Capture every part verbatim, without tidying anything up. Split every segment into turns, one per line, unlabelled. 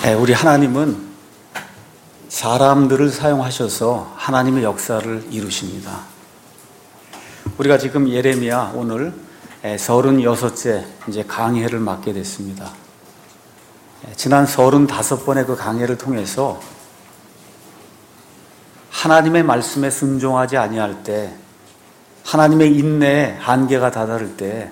우리 하나님은 사람들을 사용하셔서 하나님의 역사를 이루십니다. 우리가 지금 예레미야 오늘 서른여섯째 이제 강해를 맡게 됐습니다. 지난 서른다섯 번의 그 강해를 통해서 하나님의 말씀에 순종하지 아니할 때, 하나님의 인내에 한계가 다다를 때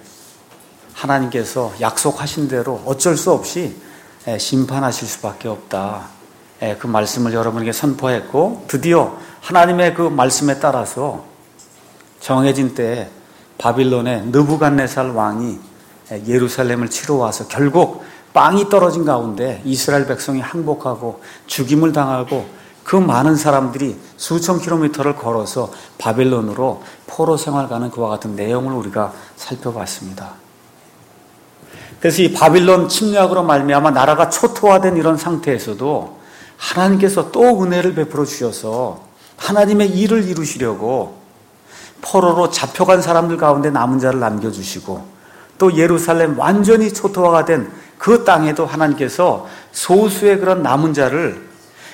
하나님께서 약속하신 대로 어쩔 수 없이 심판하실 수밖에 없다. 그 말씀을 여러분에게 선포했고, 드디어 하나님의 그 말씀에 따라서 정해진 때에 바빌론의 느부갓네살 왕이 예루살렘을 치러 와서 결국 빵이 떨어진 가운데 이스라엘 백성이 항복하고 죽임을 당하고 그 많은 사람들이 수천 킬로미터를 걸어서 바빌론으로 포로 생활 가는 그와 같은 내용을 우리가 살펴봤습니다. 그래서 이 바빌론 침략으로 말미암아 나라가 초토화된 이런 상태에서도 하나님께서 또 은혜를 베풀어 주셔서 하나님의 일을 이루시려고 포로로 잡혀간 사람들 가운데 남은 자를 남겨주시고, 또 예루살렘 완전히 초토화가 된 그 땅에도 하나님께서 소수의 그런 남은 자를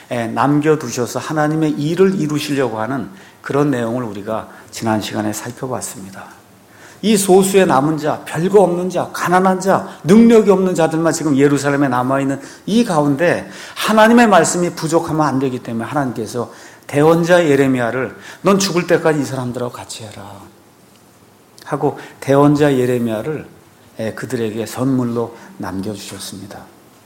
남겨두셔서 하나님의 일을 이루시려고 하는 그런 내용을 우리가 지난 시간에 살펴봤습니다. 이 소수의 남은 자, 별거 없는 자, 가난한 자, 능력이 없는 자들만 지금 예루살렘에 남아있는 이 가운데 하나님의 말씀이 부족하면 안 되기 때문에 하나님께서 대언자 예레미야를 넌 죽을 때까지 이 사람들하고 같이 해라 하고 대언자 예레미야를 그들에게 선물로 남겨주셨습니다.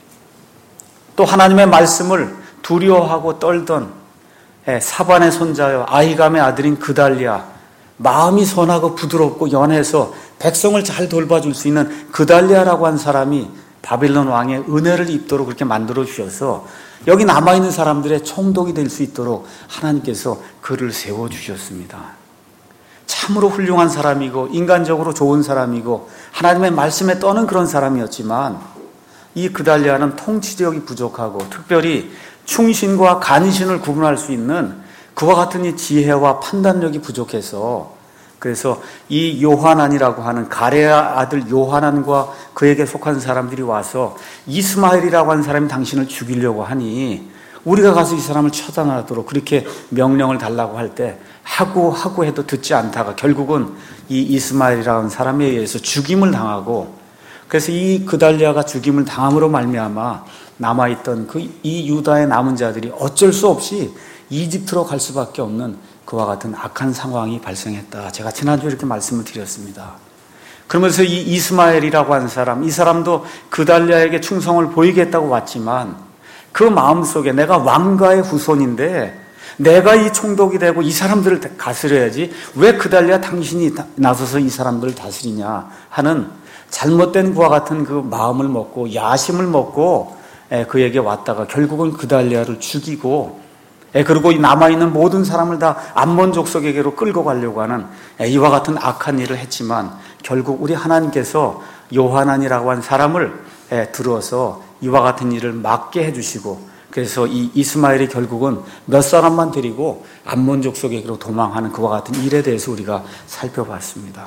또 하나님의 말씀을 두려워하고 떨던 사반의 손자여 아히감의 아들인 그달리아, 마음이 선하고 부드럽고 연해서 백성을 잘 돌봐줄 수 있는 그달리아라고 한 사람이 바빌론 왕의 은혜를 입도록 그렇게 만들어 주셔서 여기 남아있는 사람들의 총독이 될 수 있도록 하나님께서 그를 세워주셨습니다. 참으로 훌륭한 사람이고 인간적으로 좋은 사람이고 하나님의 말씀에 떠는 그런 사람이었지만 이 그달리아는 통치력이 부족하고 특별히 충신과 간신을 구분할 수 있는 그와 같은 이 지혜와 판단력이 부족해서, 그래서 이 요하난이라고 하는 가레아 아들 요하난과 그에게 속한 사람들이 와서 이스마엘이라고 하는 사람이 당신을 죽이려고 하니 우리가 가서 이 사람을 처단하도록 그렇게 명령을 달라고 할 때 하고 하고 해도 듣지 않다가 결국은 이 이스마엘이라는 사람에 의해서 죽임을 당하고, 그래서 이 그달리아가 죽임을 당함으로 말미암아 남아있던 그 이 유다의 남은 자들이 어쩔 수 없이 이집트로 갈 수밖에 없는 그와 같은 악한 상황이 발생했다. 제가 지난주에 이렇게 말씀을 드렸습니다. 그러면서 이 이스마엘이라고 하는 사람, 이 사람도 그달리아에게 충성을 보이겠다고 왔지만 그 마음속에 내가 왕가의 후손인데 내가 이 총독이 되고 이 사람들을 다스려야지 왜 그달리아 당신이 나서서 이 사람들을 다스리냐 하는 잘못된 그와 같은 그 마음을 먹고 야심을 먹고 그에게 왔다가 결국은 그달리아를 죽이고, 그리고 남아있는 모든 사람을 다 암몬 족속에게로 끌고 가려고 하는 이와 같은 악한 일을 했지만 결국 우리 하나님께서 요하난이라고 한 사람을 들어서 이와 같은 일을 막게 해주시고, 그래서 이 이스마엘이 결국은 몇 사람만 데리고 암몬 족속에게로 도망하는 그와 같은 일에 대해서 우리가 살펴봤습니다.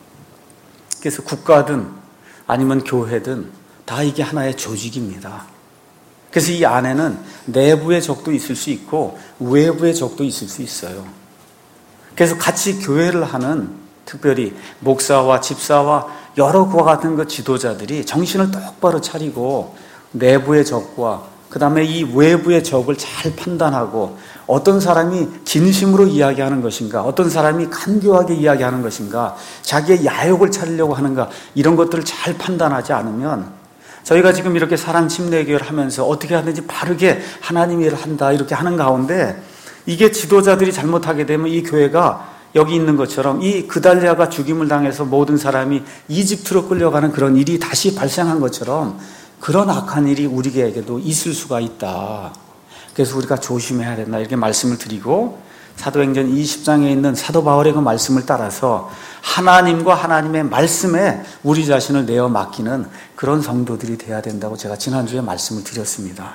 그래서 국가든 아니면 교회든 다 이게 하나의 조직입니다. 그래서 이 안에는 내부의 적도 있을 수 있고 외부의 적도 있을 수 있어요. 그래서 같이 교회를 하는 특별히 목사와 집사와 여러 그와 같은 그 지도자들이 정신을 똑바로 차리고 내부의 적과 그 다음에 이 외부의 적을 잘 판단하고 어떤 사람이 진심으로 이야기하는 것인가, 어떤 사람이 간교하게 이야기하는 것인가, 자기의 야욕을 차리려고 하는가, 이런 것들을 잘 판단하지 않으면 저희가 지금 이렇게 사랑 침례교회를 하면서 어떻게 하든지 바르게 하나님 일을 한다 이렇게 하는 가운데 이게 지도자들이 잘못하게 되면 이 교회가 여기 있는 것처럼 이 그달리아가 죽임을 당해서 모든 사람이 이집트로 끌려가는 그런 일이 다시 발생한 것처럼 그런 악한 일이 우리에게도 있을 수가 있다. 그래서 우리가 조심해야 된다 이렇게 말씀을 드리고, 사도행전 이십 장에 있는 사도 바울의 그 말씀을 따라서 하나님과 하나님의 말씀에 우리 자신을 내어 맡기는 그런 성도들이 돼야 된다고 제가 지난주에 말씀을 드렸습니다.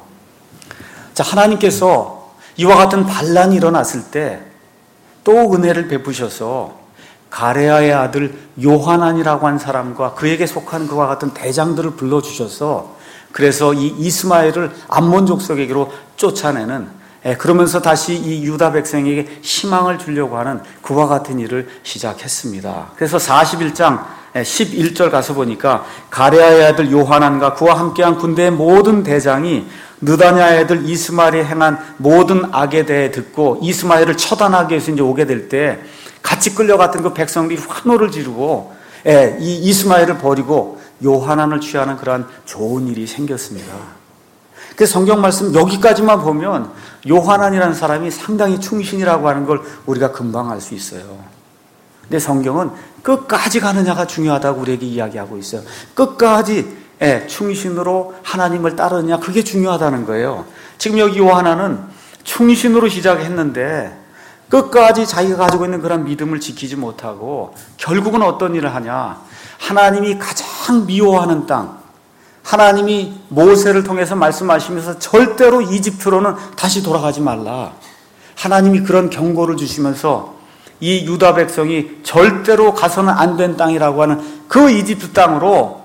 자, 하나님께서 이와 같은 반란이 일어났을 때 또 은혜를 베푸셔서 가레아의 아들 요하난이라고 한 사람과 그에게 속한 그와 같은 대장들을 불러주셔서 그래서 이 이스마엘을 암몬 족속에게로 쫓아내는, 예, 그러면서 다시 이 유다 백성에게 희망을 주려고 하는 그와 같은 일을 시작했습니다. 그래서 사십일 장 십일 절 가서 보니까 가레아의 아들 요하난과 그와 함께한 군대의 모든 대장이 느다냐의 아들 이스마엘이 행한 모든 악에 대해 듣고 이스마엘을 처단하기 위해서 이제 오게 될 때 같이 끌려갔던 그 백성들이 환호를 지르고, 예, 이 이스마엘을 버리고 요하난을 취하는 그러한 좋은 일이 생겼습니다. 그 성경 말씀 여기까지만 보면 요하난이라는 사람이 상당히 충신이라고 하는 걸 우리가 금방 알 수 있어요. 근데 성경은 끝까지 가느냐가 중요하다고 우리에게 이야기하고 있어요. 끝까지, 예, 충신으로 하나님을 따르느냐, 그게 중요하다는 거예요. 지금 여기 요하난은 충신으로 시작했는데 끝까지 자기가 가지고 있는 그런 믿음을 지키지 못하고 결국은 어떤 일을 하냐, 하나님이 가장 미워하는 땅, 하나님이 모세를 통해서 말씀하시면서 절대로 이집트로는 다시 돌아가지 말라, 하나님이 그런 경고를 주시면서 이 유다 백성이 절대로 가서는 안 된 땅이라고 하는 그 이집트 땅으로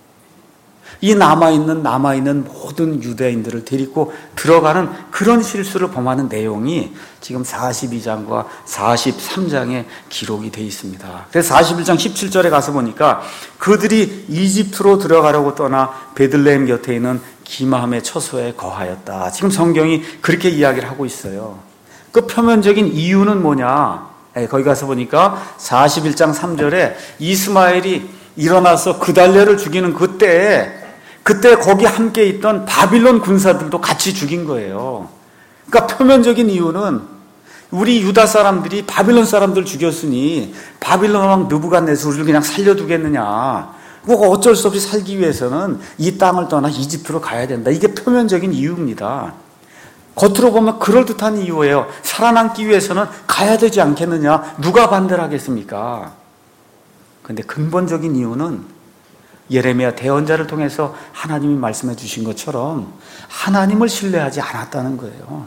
이 남아있는 남아있는 모든 유대인들을 데리고 들어가는 그런 실수를 범하는 내용이 지금 사십이 장과 사십삼 장에 기록이 되어 있습니다. 그래서 사십일 장 십칠 절에 가서 보니까 그들이 이집트로 들어가려고 떠나 베들레헴 곁에 있는 기마함의 처소에 거하였다. 지금 성경이 그렇게 이야기를 하고 있어요. 그 표면적인 이유는 뭐냐? 네, 거기 가서 보니까 사십일 장 삼 절에 이스마엘이 일어나서 그달랴를 죽이는 그때에 그때 거기 함께 있던 바빌론 군사들도 같이 죽인 거예요. 그러니까 표면적인 이유는 우리 유다 사람들이 바빌론 사람들 죽였으니 바빌론 왕 느부갓네살을 그냥 살려두겠느냐, 뭐 어쩔 수 없이 살기 위해서는 이 땅을 떠나 이집트로 가야 된다. 이게 표면적인 이유입니다. 겉으로 보면 그럴듯한 이유예요. 살아남기 위해서는 가야 되지 않겠느냐, 누가 반대를 하겠습니까? 그런데 근본적인 이유는 예레미야 대언자를 통해서 하나님이 말씀해 주신 것처럼 하나님을 신뢰하지 않았다는 거예요.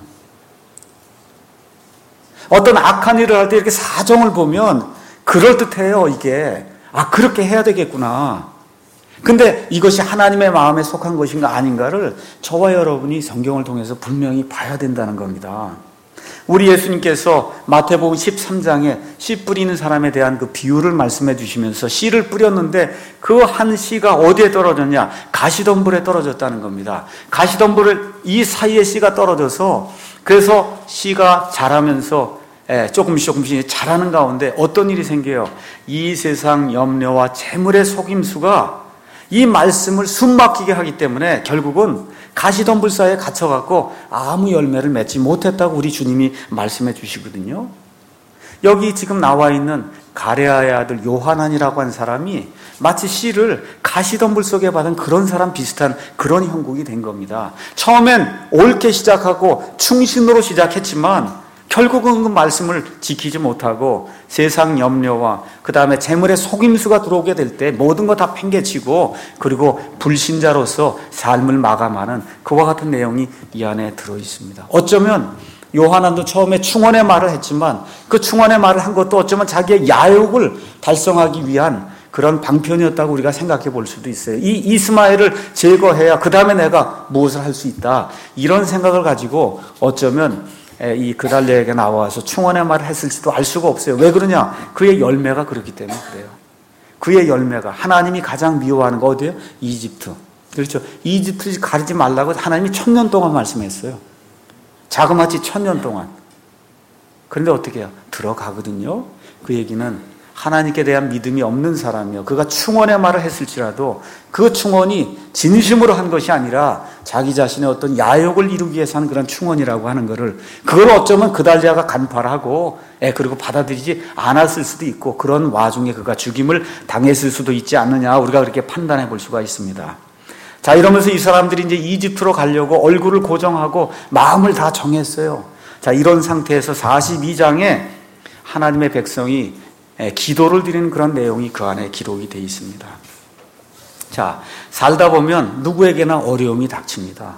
어떤 악한 일을 할 때 이렇게 사정을 보면 그럴듯해요. 이게, 아, 그렇게 해야 되겠구나. 근데 이것이 하나님의 마음에 속한 것인가 아닌가를 저와 여러분이 성경을 통해서 분명히 봐야 된다는 겁니다. 우리 예수님께서 마태복음 십삼 장에 씨 뿌리는 사람에 대한 그 비유를 말씀해 주시면서 씨를 뿌렸는데 그 한 씨가 어디에 떨어졌냐? 가시덤불에 떨어졌다는 겁니다. 가시덤불을 이 사이에 씨가 떨어져서 그래서 씨가 자라면서 조금씩 조금씩 자라는 가운데 어떤 일이 생겨요? 이 세상 염려와 재물의 속임수가 이 말씀을 숨막히게 하기 때문에 결국은 가시덤불 사이에 갇혀갖고 아무 열매를 맺지 못했다고 우리 주님이 말씀해 주시거든요. 여기 지금 나와 있는 가레아의 아들 요하난이라고 한 사람이 마치 씨를 가시덤불 속에 받은 그런 사람 비슷한 그런 형국이 된 겁니다. 처음엔 옳게 시작하고 충신으로 시작했지만 결국은 그 말씀을 지키지 못하고 세상 염려와 그 다음에 재물의 속임수가 들어오게 될 때 모든 거 다 팽개치고 그리고 불신자로서 삶을 마감하는 그와 같은 내용이 이 안에 들어 있습니다. 어쩌면 요하난도 처음에 충원의 말을 했지만 그 충원의 말을 한 것도 어쩌면 자기의 야욕을 달성하기 위한 그런 방편이었다고 우리가 생각해 볼 수도 있어요. 이 이스마엘을 제거해야 그 다음에 내가 무엇을 할 수 있다, 이런 생각을 가지고 어쩌면 이 그달랴에게 나와서 충원의 말을 했을지도 알 수가 없어요. 왜 그러냐? 그의 열매가 그렇기 때문에 그래요. 그의 열매가 하나님이 가장 미워하는 거 어디예요? 이집트. 그렇죠. 이집트 가리지 말라고 하나님이 천년 동안 말씀했어요. 자그마치 천년 동안. 그런데 어떻게 해요? 들어가거든요. 그 얘기는 하나님께 대한 믿음이 없는 사람이요, 그가 충원의 말을 했을지라도 그 충원이 진심으로 한 것이 아니라 자기 자신의 어떤 야욕을 이루기 위해서 하는 그런 충원이라고 하는 것을, 그걸 어쩌면 그달랴가 간파하고 예, 그리고 받아들이지 않았을 수도 있고 그런 와중에 그가 죽임을 당했을 수도 있지 않느냐, 우리가 그렇게 판단해 볼 수가 있습니다. 자, 이러면서 이 사람들이 이제 이집트로 가려고 얼굴을 고정하고 마음을 다 정했어요. 자, 이런 상태에서 사십이 장에 하나님의 백성이 기도를 드리는 그런 내용이 그 안에 기록이 되어 있습니다. 자, 살다 보면 누구에게나 어려움이 닥칩니다.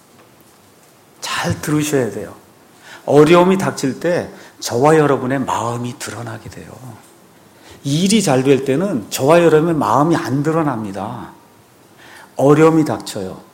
잘 들으셔야 돼요. 어려움이 닥칠 때 저와 여러분의 마음이 드러나게 돼요. 일이 잘 될 때는 저와 여러분의 마음이 안 드러납니다. 어려움이 닥쳐요.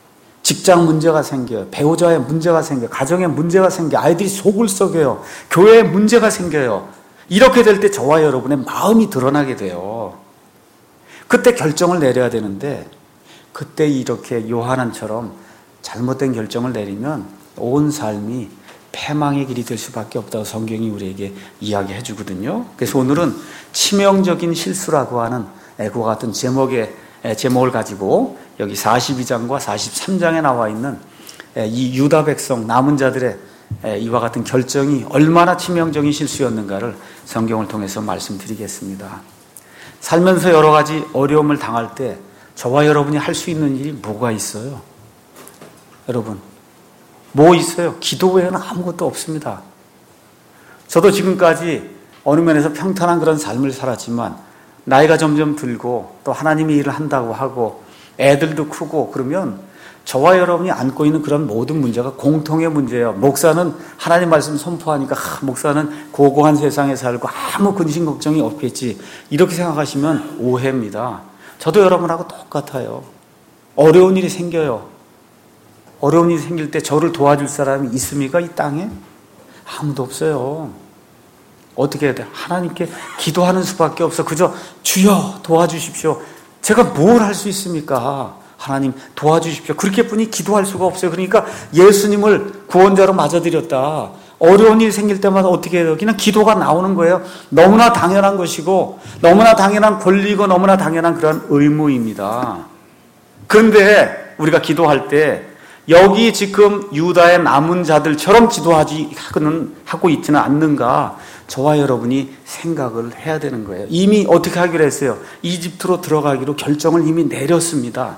직장 문제가 생겨요. 배우자의 문제가 생겨요. 가정에 문제가 생겨요. 아이들이 속을 썩여요. 교회에 문제가 생겨요. 이렇게 될 때 저와 여러분의 마음이 드러나게 돼요. 그때 결정을 내려야 되는데 그때 이렇게 요한처럼 잘못된 결정을 내리면 온 삶이 패망의 길이 될 수밖에 없다고 성경이 우리에게 이야기해 주거든요. 그래서 오늘은 치명적인 실수라고 하는 그와 같은 제목의 제목을 가지고 여기 사십이 장과 사십삼 장에 나와 있는 이 유다 백성 남은 자들의 이와 같은 결정이 얼마나 치명적인 실수였는가를 성경을 통해서 말씀드리겠습니다. 살면서 여러 가지 어려움을 당할 때 저와 여러분이 할 수 있는 일이 뭐가 있어요? 여러분, 뭐 있어요? 기도 외에는 아무것도 없습니다. 저도 지금까지 어느 면에서 평탄한 그런 삶을 살았지만 나이가 점점 들고 또 하나님의 일을 한다고 하고 애들도 크고 그러면 저와 여러분이 안고 있는 그런 모든 문제가 공통의 문제예요. 목사는 하나님 말씀 선포하니까 아, 목사는 고고한 세상에 살고 아무 근심 걱정이 없겠지 이렇게 생각하시면 오해입니다. 저도 여러분하고 똑같아요. 어려운 일이 생겨요. 어려운 일이 생길 때 저를 도와줄 사람이 있습니까? 이 땅에? 아무도 없어요. 어떻게 해야 돼? 하나님께 기도하는 수밖에 없어. 그저 주여 도와주십시오. 제가 뭘 할 수 있습니까? 하나님 도와주십시오. 그렇게뿐이 기도할 수가 없어요. 그러니까 예수님을 구원자로 맞아들였다. 어려운 일이 생길 때마다 어떻게 해요? 그냥 기도가 나오는 거예요. 너무나 당연한 것이고 너무나 당연한 권리고 너무나 당연한 그런 의무입니다. 그런데 우리가 기도할 때 여기 지금 유다의 남은 자들처럼 기도하지 하고 있지는 않는가? 저와 여러분이 생각을 해야 되는 거예요. 이미 어떻게 하기로 했어요? 이집트로 들어가기로 결정을 이미 내렸습니다.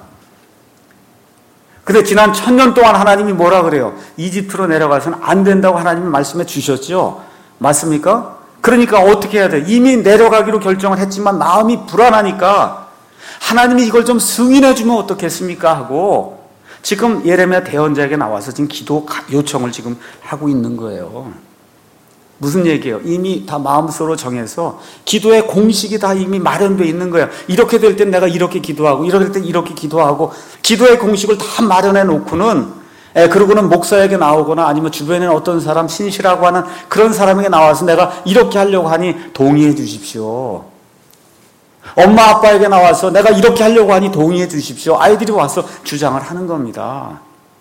근데 지난 천년 동안 하나님이 뭐라 그래요? 이집트로 내려가서는 안 된다고 하나님이 말씀해 주셨죠? 맞습니까? 그러니까 어떻게 해야 돼요? 이미 내려가기로 결정을 했지만 마음이 불안하니까 하나님이 이걸 좀 승인해 주면 어떻겠습니까? 하고 지금 예레미야 대언자에게 나와서 지금 기도 요청을 지금 하고 있는 거예요. 무슨 얘기예요? 이미 다 마음속으로 정해서 기도의 공식이 다 이미 마련되어 있는 거예요. 이렇게 될 땐 내가 이렇게 기도하고 이렇게 될 땐 이렇게 기도하고 기도의 공식을 다 마련해 놓고는 예, 그러고는 목사에게 나오거나 아니면 주변에 어떤 사람 신시라고 하는 그런 사람에게 나와서 내가 이렇게 하려고 하니 동의해 주십시오. 엄마 아빠에게 나와서 내가 이렇게 하려고 하니 동의해 주십시오. 아이들이 와서 주장을 하는 겁니다.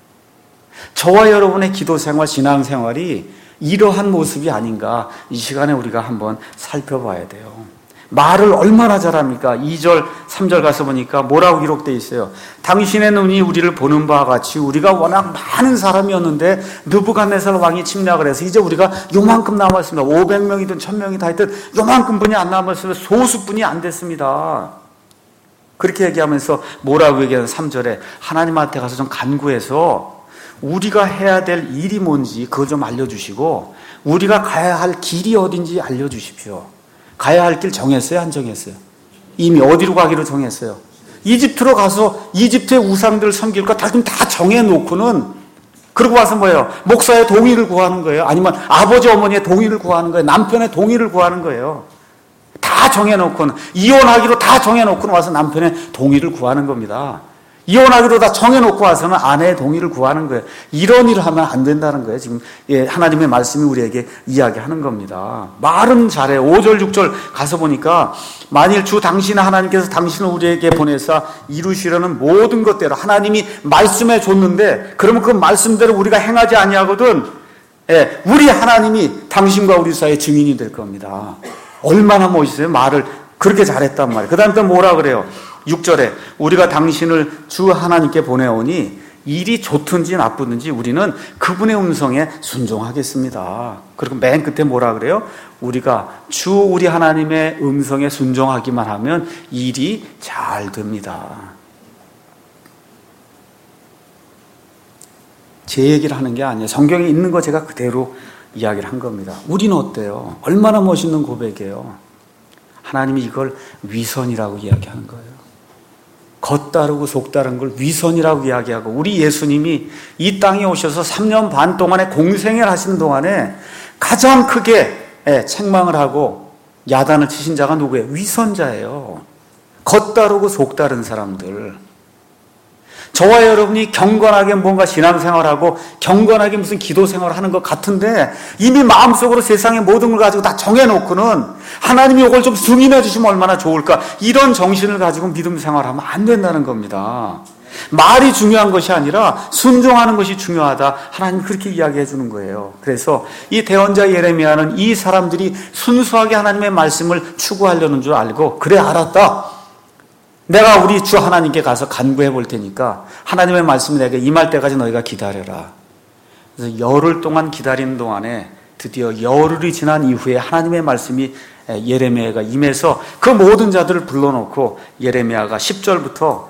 저와 여러분의 기도 생활, 신앙 생활이 이러한 모습이 아닌가 이 시간에 우리가 한번 살펴봐야 돼요. 말을 얼마나 잘합니까? 이 절, 삼 절 가서 보니까 뭐라고 기록되어 있어요? 당신의 눈이 우리를 보는 바와 같이 우리가 워낙 많은 사람이었는데 느부갓네살 왕이 침략을 해서 이제 우리가 요만큼 남았습니다. 오백 명이든 천 명이 다 있든 요만큼 분이 안 남았으면 소수뿐이 안 됐습니다. 그렇게 얘기하면서 뭐라고 얘기하는 삼 절에 하나님한테 가서 좀 간구해서 우리가 해야 될 일이 뭔지 그거 좀 알려주시고 우리가 가야 할 길이 어딘지 알려주십시오. 가야 할 길 정했어요? 안 정했어요? 이미 어디로 가기로 정했어요? 이집트로 가서 이집트의 우상들 섬길 거 다 다 정해놓고는 그러고 와서 뭐예요? 목사의 동의를 구하는 거예요? 아니면 아버지 어머니의 동의를 구하는 거예요? 남편의 동의를 구하는 거예요? 다 정해놓고는 이혼하기로 다 정해놓고는 와서 남편의 동의를 구하는 겁니다. 이혼하기로 다 정해놓고 와서는 아내의 동의를 구하는 거예요. 이런 일을 하면 안 된다는 거예요. 지금 하나님의 말씀이 우리에게 이야기하는 겁니다. 말은 잘해요. 오 절, 육 절 가서 보니까 만일 주 당신 하나님께서 당신을 우리에게 보내사 이루시려는 모든 것대로 하나님이 말씀해 줬는데 그러면 그 말씀대로 우리가 행하지 아니하거든 예, 우리 하나님이 당신과 우리 사이의 증인이 될 겁니다. 얼마나 멋있어요. 말을 그렇게 잘했단 말이에요. 그 다음 또 뭐라 그래요? 육 절에 우리가 당신을 주 하나님께 보내오니 일이 좋든지 나쁘든지 우리는 그분의 음성에 순종하겠습니다. 그리고 맨 끝에 뭐라 그래요? 우리가 주 우리 하나님의 음성에 순종하기만 하면 일이 잘 됩니다. 제 얘기를 하는 게 아니에요. 성경에 있는 거 제가 그대로 이야기를 한 겁니다. 우리는 어때요? 얼마나 멋있는 고백이에요. 하나님이 이걸 위선이라고 이야기하는 거예요. 겉다르고 속다른 걸 위선이라고 이야기하고 우리 예수님이 이 땅에 오셔서 삼 년 반 동안에 공생애를 하시는 동안에 가장 크게 책망을 하고 야단을 치신 자가 누구예요? 위선자예요. 겉다르고 속다른 사람들. 저와 여러분이 경건하게 뭔가 신앙생활하고 경건하게 무슨 기도생활을 하는 것 같은데 이미 마음속으로 세상의 모든 걸 가지고 다 정해놓고는 하나님이 이걸 좀 승인해 주시면 얼마나 좋을까, 이런 정신을 가지고 믿음 생활하면 안 된다는 겁니다. 말이 중요한 것이 아니라 순종하는 것이 중요하다. 하나님 그렇게 이야기해 주는 거예요. 그래서 이 대언자 예레미야는 이 사람들이 순수하게 하나님의 말씀을 추구하려는 줄 알고, 그래 알았다, 내가 우리 주 하나님께 가서 간구해 볼 테니까 하나님의 말씀이 내게 임할 때까지 너희가 기다려라. 그래서 열흘 동안 기다리는 동안에 드디어 열흘이 지난 이후에 하나님의 말씀이 예레미야가 임해서 그 모든 자들을 불러놓고 예레미야가 십 절부터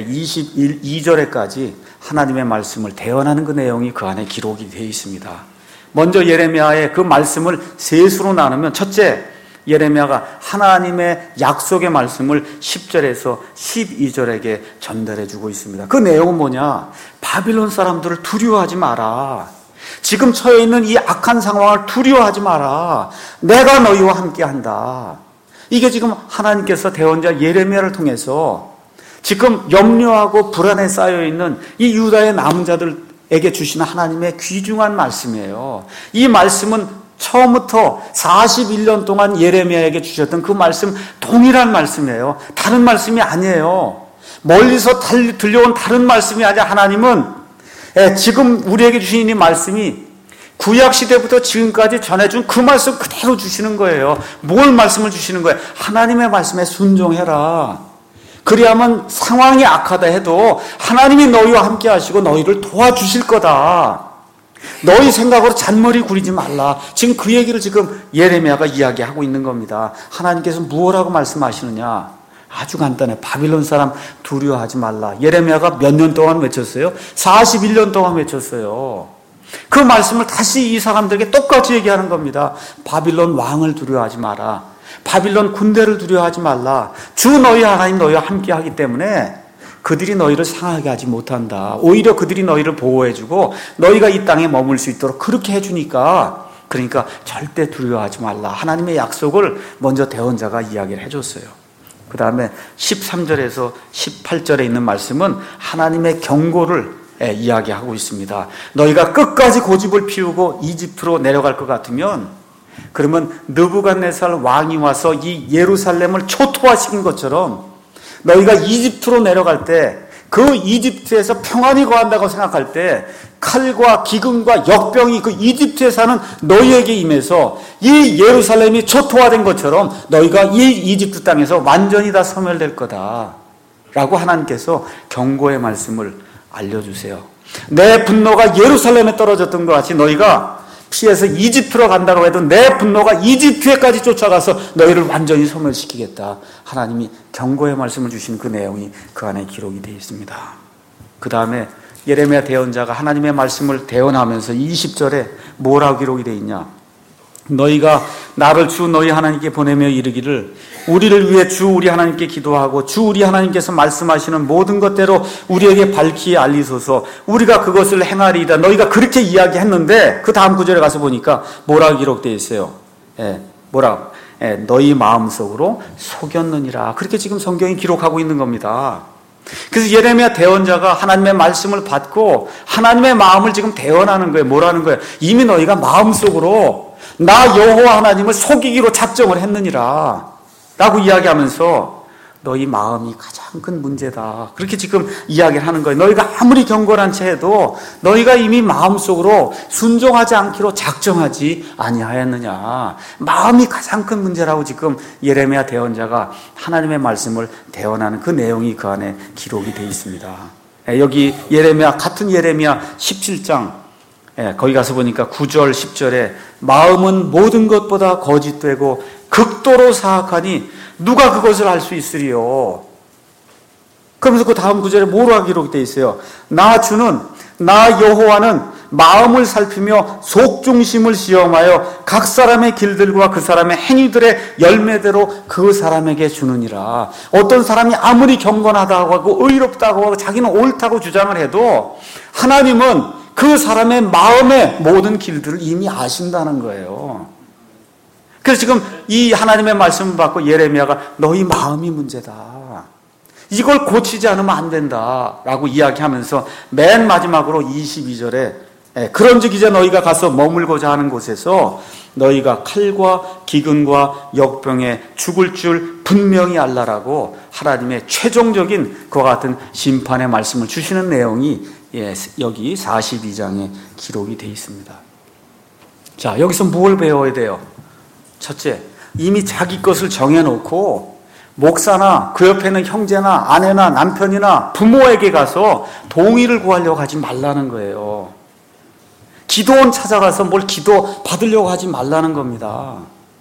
이십이 절에까지 하나님의 말씀을 대언하는 그 내용이 그 안에 기록이 되어 있습니다. 먼저 예레미야의 그 말씀을 세 수로 나누면, 첫째, 예레미야가 하나님의 약속의 말씀을 십 절에서 십이 절에게 전달해 주고 있습니다. 그 내용은 뭐냐? 바빌론 사람들을 두려워하지 마라. 지금 처해 있는 이 악한 상황을 두려워하지 마라. 내가 너희와 함께 한다. 이게 지금 하나님께서 대언자 예레미야를 통해서 지금 염려하고 불안에 쌓여있는 이 유다의 남은 자들에게 주시는 하나님의 귀중한 말씀이에요. 이 말씀은 처음부터 사십일 년 동안 예레미야에게 주셨던 그 말씀 동일한 말씀이에요. 다른 말씀이 아니에요. 멀리서 들려온 다른 말씀이 아니라 하나님은 지금 우리에게 주신 이 말씀이 구약시대부터 지금까지 전해준 그 말씀 그대로 주시는 거예요. 뭘 말씀을 주시는 거예요? 하나님의 말씀에 순종해라. 그리하면 상황이 악하다 해도 하나님이 너희와 함께 하시고 너희를 도와주실 거다. 너희 생각으로 잔머리 구리지 말라. 지금 그 얘기를 지금 예레미야가 이야기하고 있는 겁니다. 하나님께서 무엇라고 말씀하시느냐? 아주 간단해. 바빌론 사람 두려워하지 말라. 예레미야가 몇 년 동안 외쳤어요? 사십일 년 동안 외쳤어요. 그 말씀을 다시 이 사람들에게 똑같이 얘기하는 겁니다. 바빌론 왕을 두려워하지 마라. 바빌론 군대를 두려워하지 말라. 주 너희 하나님 너희와 함께 하기 때문에 그들이 너희를 상하게 하지 못한다. 오히려 그들이 너희를 보호해주고 너희가 이 땅에 머물 수 있도록 그렇게 해주니까, 그러니까 절대 두려워하지 말라. 하나님의 약속을 먼저 대언자가 이야기를 해줬어요. 그 다음에 십삼 절에서 십팔 절에 있는 말씀은 하나님의 경고를 이야기하고 있습니다. 너희가 끝까지 고집을 피우고 이집트로 내려갈 것 같으면, 그러면 느부갓네살 왕이 와서 이 예루살렘을 초토화시킨 것처럼 너희가 이집트로 내려갈 때, 그 이집트에서 평안히 거한다고 생각할 때 칼과 기근과 역병이 그 이집트에 사는 너희에게 임해서 이 예루살렘이 초토화된 것처럼 너희가 이 이집트 땅에서 완전히 다 소멸될 거다 라고 하나님께서 경고의 말씀을 알려주세요. 내 분노가 예루살렘에 떨어졌던 것 같이 너희가 피해서 이집트로 간다고 해도 내 분노가 이집트에까지 쫓아가서 너희를 완전히 소멸시키겠다. 하나님이 경고의 말씀을 주신 그 내용이 그 안에 기록이 되어 있습니다. 그 다음에 예레미야 대언자가 하나님의 말씀을 대언하면서 이십 절에 뭐라고 기록이 되어 있냐? 너희가 나를 주 너희 하나님께 보내며 이르기를 우리를 위해 주 우리 하나님께 기도하고 주 우리 하나님께서 말씀하시는 모든 것대로 우리에게 밝히 알리소서. 우리가 그것을 행하리이다. 너희가 그렇게 이야기했는데 그 다음 구절에 가서 보니까 뭐라고 기록되어 있어요? 예, 뭐라고? 예, 너희 마음속으로 속였느니라. 그렇게 지금 성경이 기록하고 있는 겁니다. 그래서 예레미야 대언자가 하나님의 말씀을 받고 하나님의 마음을 지금 대언하는 거예요. 뭐라는 거예요? 이미 너희가 마음속으로 나 여호와 하나님을 속이기로 작정을 했느니라 라고 이야기하면서 너희 마음이 가장 큰 문제다. 그렇게 지금 이야기를 하는 거예요. 너희가 아무리 경건한 채 해도 너희가 이미 마음속으로 순종하지 않기로 작정하지 아니하였느냐. 마음이 가장 큰 문제라고 지금 예레미야 대언자가 하나님의 말씀을 대언하는 그 내용이 그 안에 기록이 되어 있습니다. 여기 예레미야, 같은 예레미야 십칠 장 거기 가서 보니까 구 절 십 절에 마음은 모든 것보다 거짓되고 극도로 사악하니 누가 그것을 알 수 있으리요. 그러면서 그 다음 구절에 뭐라고 기록되어 있어요? 나 주는, 나 여호와는 마음을 살피며 속중심을 시험하여 각 사람의 길들과 그 사람의 행위들의 열매대로 그 사람에게 주느니라. 어떤 사람이 아무리 경건하다고 하고 의롭다고 하고 자기는 옳다고 주장을 해도 하나님은 그 사람의 마음의 모든 길들을 이미 아신다는 거예요. 그래서 지금 이 하나님의 말씀을 받고 예레미야가 너희 마음이 문제다. 이걸 고치지 않으면 안 된다라고 이야기하면서 맨 마지막으로 이십이 절에 그런즉 이제 너희가 가서 머물고자 하는 곳에서 너희가 칼과 기근과 역병에 죽을 줄 분명히 알라라고 하나님의 최종적인 그와 같은 심판의 말씀을 주시는 내용이 여기 사십이 장에 기록이 되어 있습니다. 자, 여기서 뭘 배워야 돼요? 첫째, 이미 자기 것을 정해놓고 목사나 그 옆에 있는 형제나 아내나 남편이나 부모에게 가서 동의를 구하려고 하지 말라는 거예요. 기도원 찾아가서 뭘 기도 받으려고 하지 말라는 겁니다.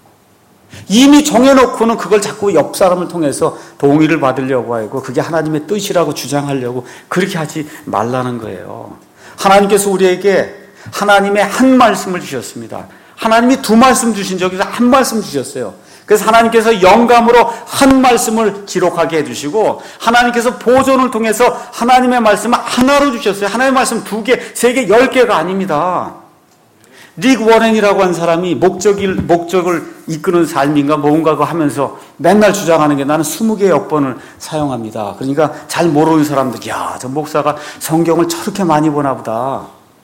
이미 정해놓고는 그걸 자꾸 옆 사람을 통해서 동의를 받으려고 하고 그게 하나님의 뜻이라고 주장하려고 그렇게 하지 말라는 거예요. 하나님께서 우리에게 하나님의 한 말씀을 주셨습니다. 하나님이 두 말씀 주신 적이 한 말씀 주셨어요. 그래서 하나님께서 영감으로 한 말씀을 기록하게 해주시고 하나님께서 보존을 통해서 하나님의 말씀을 하나로 주셨어요. 하나님의 말씀 두 개, 세 개, 열 개가 아닙니다. 릭 워렌이라고 한 사람이 목적을, 목적을 이끄는 삶인가 뭔가 하면서 맨날 주장하는 게 나는 스무 개의 역번을 사용합니다. 그러니까 잘 모르는 사람들, 야, 저 목사가 성경을 저렇게 많이 보나 보다.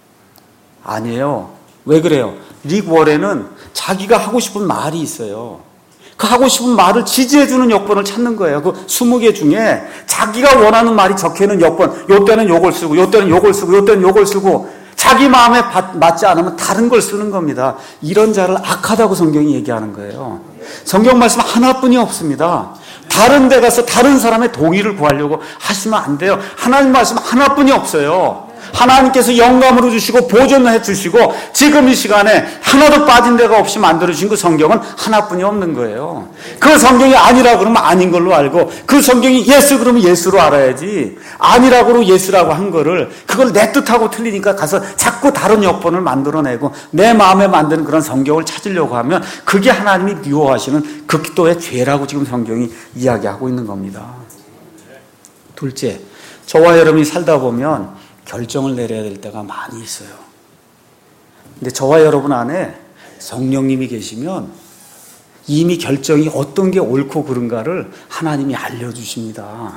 아니에요. 왜 그래요? 릭 워렌은 자기가 하고 싶은 말이 있어요. 그 하고 싶은 말을 지지해주는 역번을 찾는 거예요. 그 스무 개 중에 자기가 원하는 말이 적혀있는 역번, 요때는 요걸 쓰고, 요때는 요걸 쓰고, 요때는 요걸 쓰고, 자기 마음에 맞지 않으면 다른 걸 쓰는 겁니다. 이런 자를 악하다고 성경이 얘기하는 거예요. 성경 말씀 하나뿐이 없습니다. 다른 데 가서 다른 사람의 동의를 구하려고 하시면 안 돼요. 하나님 말씀 하나뿐이 없어요. 하나님께서 영감으로 주시고 보존해 주시고 지금 이 시간에 하나도 빠진 데가 없이 만들어주신 그 성경은 하나뿐이 없는 거예요. 그 성경이 아니라 그러면 아닌 걸로 알고 그 성경이 예수 그러면 예수로 알아야지 아니라고 예수라고 한 거를 그걸 내 뜻하고 틀리니까 가서 자꾸 다른 역본을 만들어내고 내 마음에 만드는 그런 성경을 찾으려고 하면 그게 하나님이 미워하시는 극도의 죄라고 지금 성경이 이야기하고 있는 겁니다. 둘째, 저와 여러분이 살다 보면 결정을 내려야 될 때가 많이 있어요. 근데 저와 여러분 안에 성령님이 계시면 이미 결정이 어떤 게 옳고 그른가를 하나님이 알려주십니다.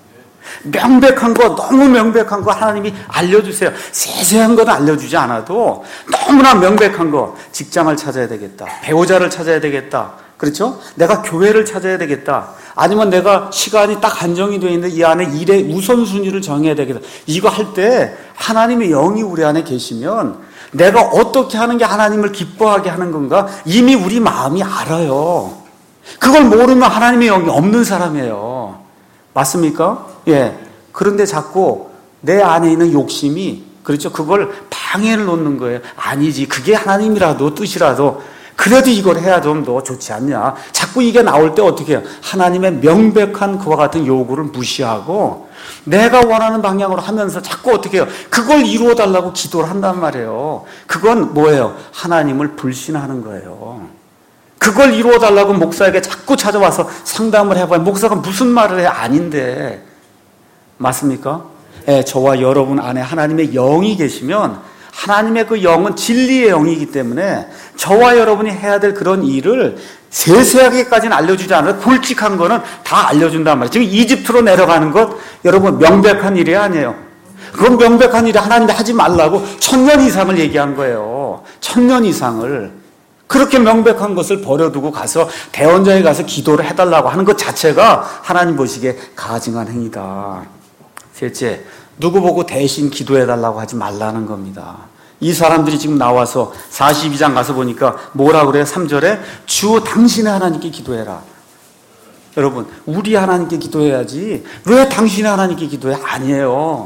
명백한 거, 너무 명백한 거 하나님이 알려주세요. 세세한 건 알려주지 않아도 너무나 명백한 거, 직장을 찾아야 되겠다, 배우자를 찾아야 되겠다, 그렇죠? 내가 교회를 찾아야 되겠다. 아니면 내가 시간이 딱 한정이 되어 있는데 이 안에 일의 우선순위를 정해야 되겠다. 이거 할 때 하나님의 영이 우리 안에 계시면 내가 어떻게 하는 게 하나님을 기뻐하게 하는 건가 이미 우리 마음이 알아요. 그걸 모르면 하나님의 영이 없는 사람이에요. 맞습니까? 예. 그런데 자꾸 내 안에 있는 욕심이, 그렇죠? 그걸 방해를 놓는 거예요. 아니지. 그게 하나님이라도 뜻이라도 그래도 이걸 해야 좀 더 좋지 않냐. 자꾸 이게 나올 때 어떻게 해요? 하나님의 명백한 그와 같은 요구를 무시하고 내가 원하는 방향으로 하면서 자꾸 어떻게 해요? 그걸 이루어달라고 기도를 한단 말이에요. 그건 뭐예요? 하나님을 불신하는 거예요. 그걸 이루어달라고 목사에게 자꾸 찾아와서 상담을 해봐요. 목사가 무슨 말을 해? 아닌데. 맞습니까? 예, 저와 여러분 안에 하나님의 영이 계시면 하나님의 그 영은 진리의 영이기 때문에 저와 여러분이 해야 될 그런 일을 세세하게까지는 알려주지 않아도 굵직한 거는 다 알려준단 말이에요. 지금 이집트로 내려가는 것 여러분 명백한 일이 아니에요. 그건 명백한 일이 하나님이 하지 말라고 천년 이상을 얘기한 거예요. 천년 이상을. 그렇게 명백한 것을 버려두고 가서 대원장에 가서 기도를 해달라고 하는 것 자체가 하나님 보시기에 가증한 행위다. 셋째, 누구 보고 대신 기도해달라고 하지 말라는 겁니다. 이 사람들이 지금 나와서 사십이 장 가서 보니까 뭐라 그래요? 삼 절에 주 당신의 하나님께 기도해라. 여러분, 우리 하나님께 기도해야지 왜 당신의 하나님께 기도해? 아니에요.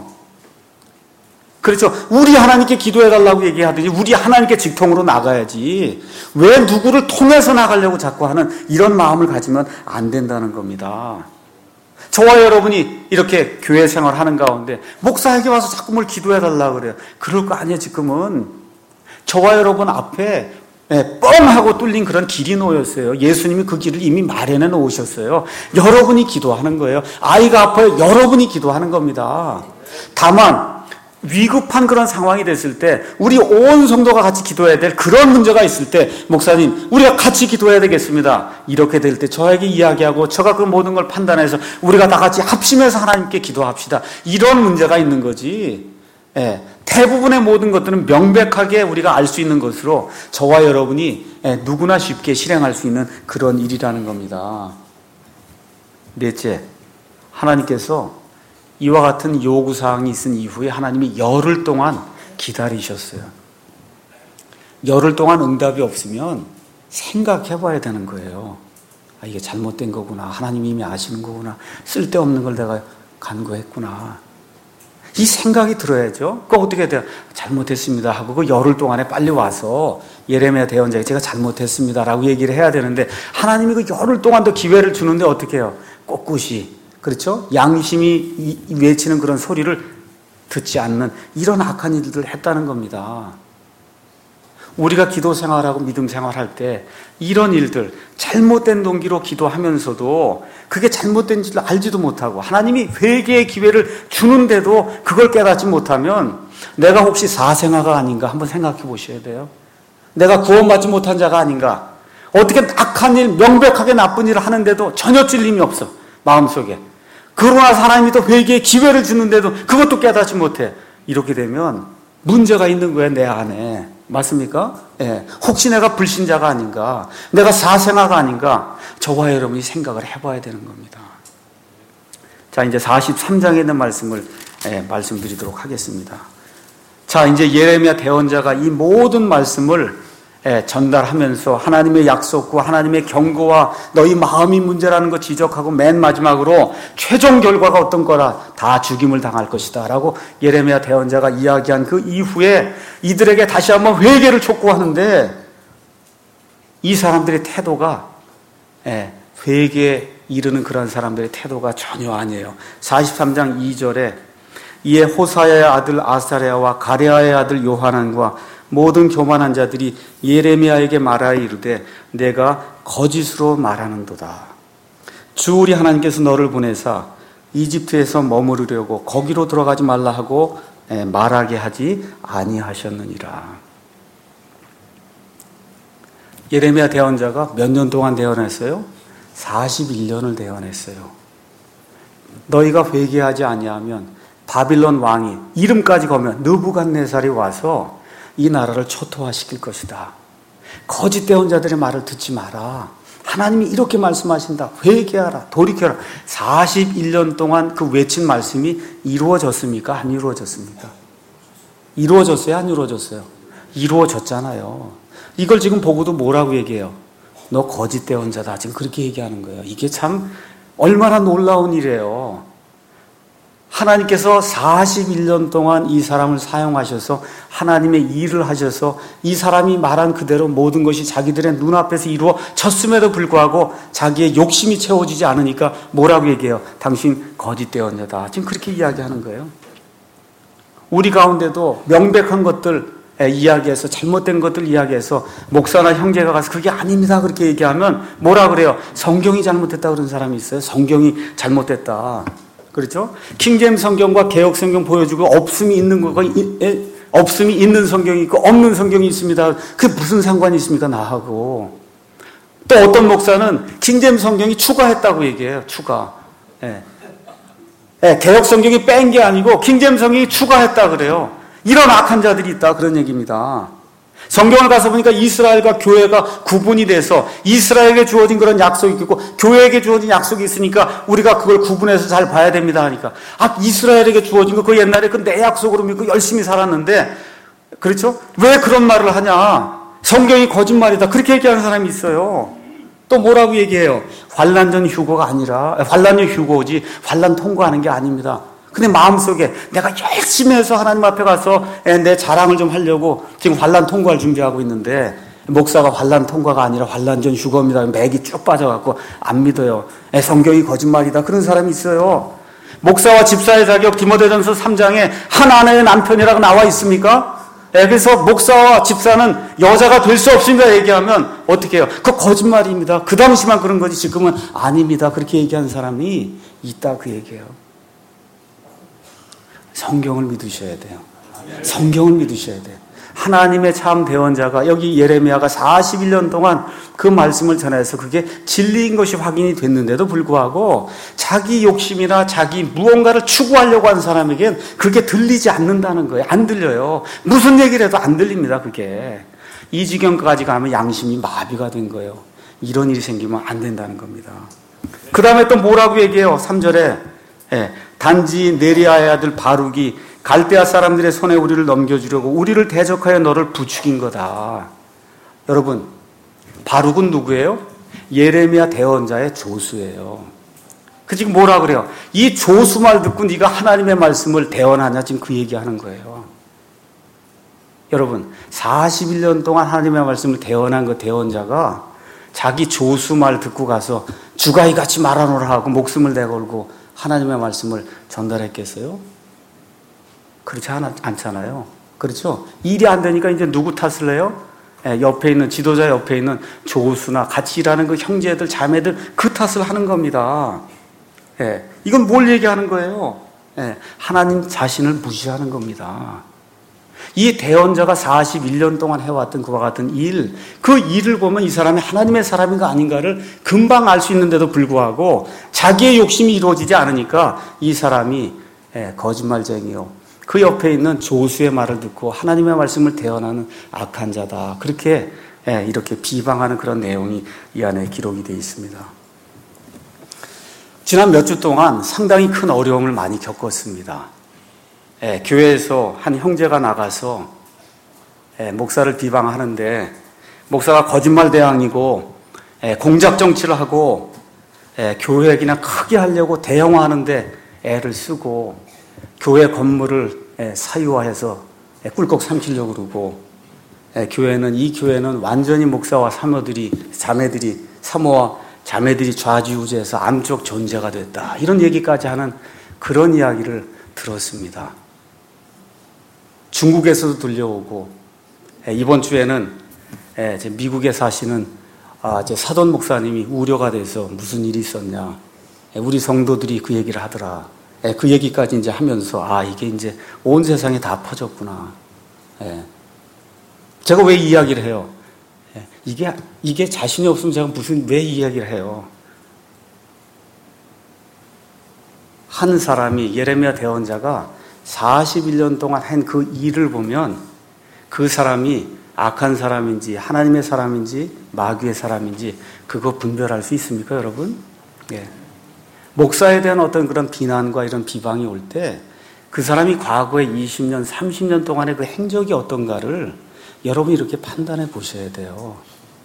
그렇죠. 우리 하나님께 기도해달라고 얘기하든지 우리 하나님께 직통으로 나가야지 왜 누구를 통해서 나가려고 자꾸 하는 이런 마음을 가지면 안 된다는 겁니다. 저와 여러분이 이렇게 교회 생활하는 가운데 목사에게 와서 자꾸 뭘 기도해달라고 그래요. 그럴 거 아니에요. 지금은 저와 여러분 앞에 뻥하고 뚫린 그런 길이 놓였어요. 예수님이 그 길을 이미 마련해 놓으셨어요. 여러분이 기도하는 거예요. 아이가 아파요. 여러분이 기도하는 겁니다. 다만 위급한 그런 상황이 됐을 때 우리 온 성도가 같이 기도해야 될 그런 문제가 있을 때 목사님 우리가 같이 기도해야 되겠습니다. 이렇게 될 때 저에게 이야기하고 저가 그 모든 걸 판단해서 우리가 다 같이 합심해서 하나님께 기도합시다. 이런 문제가 있는 거지. 예, 대부분의 모든 것들은 명백하게 우리가 알 수 있는 것으로 저와 여러분이 예, 누구나 쉽게 실행할 수 있는 그런 일이라는 겁니다. 넷째, 하나님께서 이와 같은 요구사항이 있은 이후에 하나님이 열흘 동안 기다리셨어요. 열흘 동안 응답이 없으면 생각해 봐야 되는 거예요. 아, 이게 잘못된 거구나. 하나님이 이미 아시는 거구나. 쓸데없는 걸 내가 간구했구나. 이 생각이 들어야죠. 그거 어떻게 해야 돼요? 잘못했습니다 하고 그 열흘 동안에 빨리 와서 예레미야 대언자에게 제가 잘못했습니다 라고 얘기를 해야 되는데 하나님이 그 열흘 동안 더 기회를 주는데 어떻게 해요? 꼿꼿이, 그렇죠? 양심이 외치는 그런 소리를 듣지 않는 이런 악한 일들을 했다는 겁니다. 우리가 기도 생활하고 믿음 생활할 때 이런 일들, 잘못된 동기로 기도하면서도 그게 잘못된 줄 알지도 못하고 하나님이 회개의 기회를 주는데도 그걸 깨닫지 못하면 내가 혹시 사생아가 아닌가 한번 생각해 보셔야 돼요. 내가 구원받지 못한 자가 아닌가. 어떻게 악한 일, 명백하게 나쁜 일을 하는데도 전혀 찔림이 없어, 마음속에. 그러고 나서 하나님이 또 회개의 기회를 주는데도 그것도 깨닫지 못해. 이렇게 되면 문제가 있는 거예요, 내 안에. 맞습니까? 예. 혹시 내가 불신자가 아닌가? 내가 사생아가 아닌가? 저와 여러분이 생각을 해봐야 되는 겁니다. 자, 이제 사십삼 장에 있는 말씀을 예, 말씀드리도록 하겠습니다. 자, 이제 예레미야 대언자가 이 모든 말씀을 예, 전달하면서 하나님의 약속과 하나님의 경고와 너희 마음이 문제라는 거 지적하고 맨 마지막으로 최종 결과가 어떤 거라 다 죽임을 당할 것이다 라고 예레미야 대언자가 이야기한 그 이후에 이들에게 다시 한번 회개를 촉구하는데 이 사람들의 태도가 예, 회개에 이르는 그런 사람들의 태도가 전혀 아니에요. 사십삼 장 이 절에 이에 호사야의 아들 아사랴와 가랴의 아들 요하난과 모든 교만한 자들이 예레미야에게 말하여 이르되 내가 거짓으로 말하는도다. 주 우리 하나님께서 너를 보내사 이집트에서 머무르려고 거기로 들어가지 말라 하고 말하게 하지 아니하셨느니라. 예레미야 대언자가 몇 년 동안 대언했어요? 사십일 년을 대언했어요. 너희가 회개하지 아니하면 바빌론 왕이 이름까지 거면 느부갓네살이 와서 이 나라를 초토화시킬 것이다. 거짓 대언자들의 말을 듣지 마라. 하나님이 이렇게 말씀하신다. 회개하라. 돌이켜라. 사십일 년 동안 그 외친 말씀이 이루어졌습니까? 안 이루어졌습니까? 이루어졌어요? 안 이루어졌어요? 이루어졌잖아요. 이걸 지금 보고도 뭐라고 얘기해요? 너 거짓 대언자다. 지금 그렇게 얘기하는 거예요. 이게 참 얼마나 놀라운 일이에요. 하나님께서 사십일 년 동안 이 사람을 사용하셔서 하나님의 일을 하셔서 이 사람이 말한 그대로 모든 것이 자기들의 눈앞에서 이루어졌음에도 불구하고 자기의 욕심이 채워지지 않으니까 뭐라고 얘기해요? 당신 거짓 대언자다. 지금 그렇게 이야기하는 거예요. 우리 가운데도 명백한 것들 이야기해서 잘못된 것들 이야기해서 목사나 형제가 가서 그게 아닙니다 그렇게 얘기하면 뭐라 그래요? 성경이 잘못됐다 그런 사람이 있어요. 성경이 잘못됐다. 그렇죠? 킹제임스 성경과 개역 성경 보여주고 없음이 있는 거가 없음이 있는 성경이 있고 없는 성경이 있습니다. 그게 무슨 상관이 있습니까? 나하고. 또 어떤 목사는 킹제임스 성경이 추가했다고 얘기해요. 추가. 예. 예, 개역 성경이 뺀 게 아니고 킹제임스 성경이 추가했다 그래요. 이런 악한 자들이 있다 그런 얘기입니다. 성경을 가서 보니까 이스라엘과 교회가 구분이 돼서 이스라엘에게 주어진 그런 약속이 있고 교회에게 주어진 약속이 있으니까 우리가 그걸 구분해서 잘 봐야 됩니다 하니까 아 이스라엘에게 주어진 거 그 옛날에 그 내 약속으로 믿고 열심히 살았는데 그렇죠? 왜 그런 말을 하냐? 성경이 거짓말이다 그렇게 얘기하는 사람이 있어요. 또 뭐라고 얘기해요? 환난 전 휴거가 아니라 환난 전 휴거지 환난 통과하는 게 아닙니다. 근데 마음속에 내가 열심히 해서 하나님 앞에 가서 내 자랑을 좀 하려고 지금 환난 통과를 준비하고 있는데 목사가 환난 통과가 아니라 환난 전 휴거입니다. 맥이 쭉 빠져갖고 안 믿어요. 성경이 거짓말이다. 그런 사람이 있어요. 목사와 집사의 자격 디모데전서 삼 장에 한 아내의 남편이라고 나와 있습니까? 그래서 목사와 집사는 여자가 될 수 없습니다 얘기하면 어떻게 해요? 그거 거짓말입니다. 그 당시만 그런 거지 지금은 아닙니다. 그렇게 얘기하는 사람이 있다 그 얘기예요. 성경을 믿으셔야 돼요. 성경을 믿으셔야 돼요. 하나님의 참 대언자가 여기 예레미야가 사십일 년 동안 그 말씀을 전해서 그게 진리인 것이 확인이 됐는데도 불구하고 자기 욕심이나 자기 무언가를 추구하려고 하는 사람에겐 그게 들리지 않는다는 거예요. 안 들려요. 무슨 얘기를 해도 안 들립니다. 그게. 이 지경까지 가면 양심이 마비가 된 거예요. 이런 일이 생기면 안 된다는 겁니다. 그 다음에 또 뭐라고 얘기해요? 삼 절에 예, 단지 네리아의 아들 바룩이 갈대아 사람들의 손에 우리를 넘겨주려고 우리를 대적하여 너를 부추긴 거다. 여러분, 바룩은 누구예요? 예레미야 대언자의 조수예요. 그 지금 뭐라 그래요? 이 조수 말 듣고 네가 하나님의 말씀을 대언하냐? 지금 그 얘기하는 거예요. 여러분, 사십일 년 동안 하나님의 말씀을 대언한 그 대언자가 자기 조수 말 듣고 가서 주가이같이 말하노라 하고 목숨을 내걸고 하나님의 말씀을 전달했겠어요? 그렇지 않, 않잖아요. 그렇죠? 일이 안 되니까 이제 누구 탓을 해요? 예, 옆에 있는, 지도자 옆에 있는 조수나 같이 일하는 그 형제들, 자매들 그 탓을 하는 겁니다. 예, 이건 뭘 얘기하는 거예요? 예, 하나님 자신을 무시하는 겁니다. 이 대언자가 사십일 년 동안 해왔던 그와 같은 일, 그 일을 보면 이 사람이 하나님의 사람인가 아닌가를 금방 알 수 있는데도 불구하고 자기의 욕심이 이루어지지 않으니까 이 사람이 예, 거짓말쟁이요. 그 옆에 있는 조수의 말을 듣고 하나님의 말씀을 대언하는 악한 자다. 그렇게 예, 이렇게 비방하는 그런 내용이 이 안에 기록이 되어 있습니다. 지난 몇 주 동안 상당히 큰 어려움을 많이 겪었습니다. 예, 교회에서 한 형제가 나가서 예, 목사를 비방하는데 목사가 거짓말 대왕이고 예, 공작 정치를 하고 예, 교회 그냥 크게 하려고 대형화하는데 애를 쓰고 교회 건물을 예, 사유화해서 예, 꿀꺽 삼키려고 그러고 예, 교회는 이 교회는 완전히 목사와 사모들이 자매들이 사모와 자매들이 좌지우지해서 암적 존재가 됐다. 이런 얘기까지 하는 그런 이야기를 들었습니다. 중국에서도 들려오고 예, 이번 주에는 예, 미국에 사시는 아, 사돈 목사님이 우려가 돼서 무슨 일이 있었냐. 예, 우리 성도들이 그 얘기를 하더라. 예, 그 얘기까지 이제 하면서 아 이게 이제 온 세상에 다 퍼졌구나. 예. 제가 왜 이 이야기를 해요? 예, 이게 이게 자신이 없으면 제가 무슨 왜 이 이야기를 해요? 한 사람이 예레미야 대언자가 사십일 년 동안 한 그 일을 보면 그 사람이 악한 사람인지 하나님의 사람인지 마귀의 사람인지 그거 분별할 수 있습니까, 여러분? 예. 목사에 대한 어떤 그런 비난과 이런 비방이 올 때 그 사람이 과거에 이십 년, 삼십 년 동안의 그 행적이 어떤가를 여러분이 이렇게 판단해 보셔야 돼요.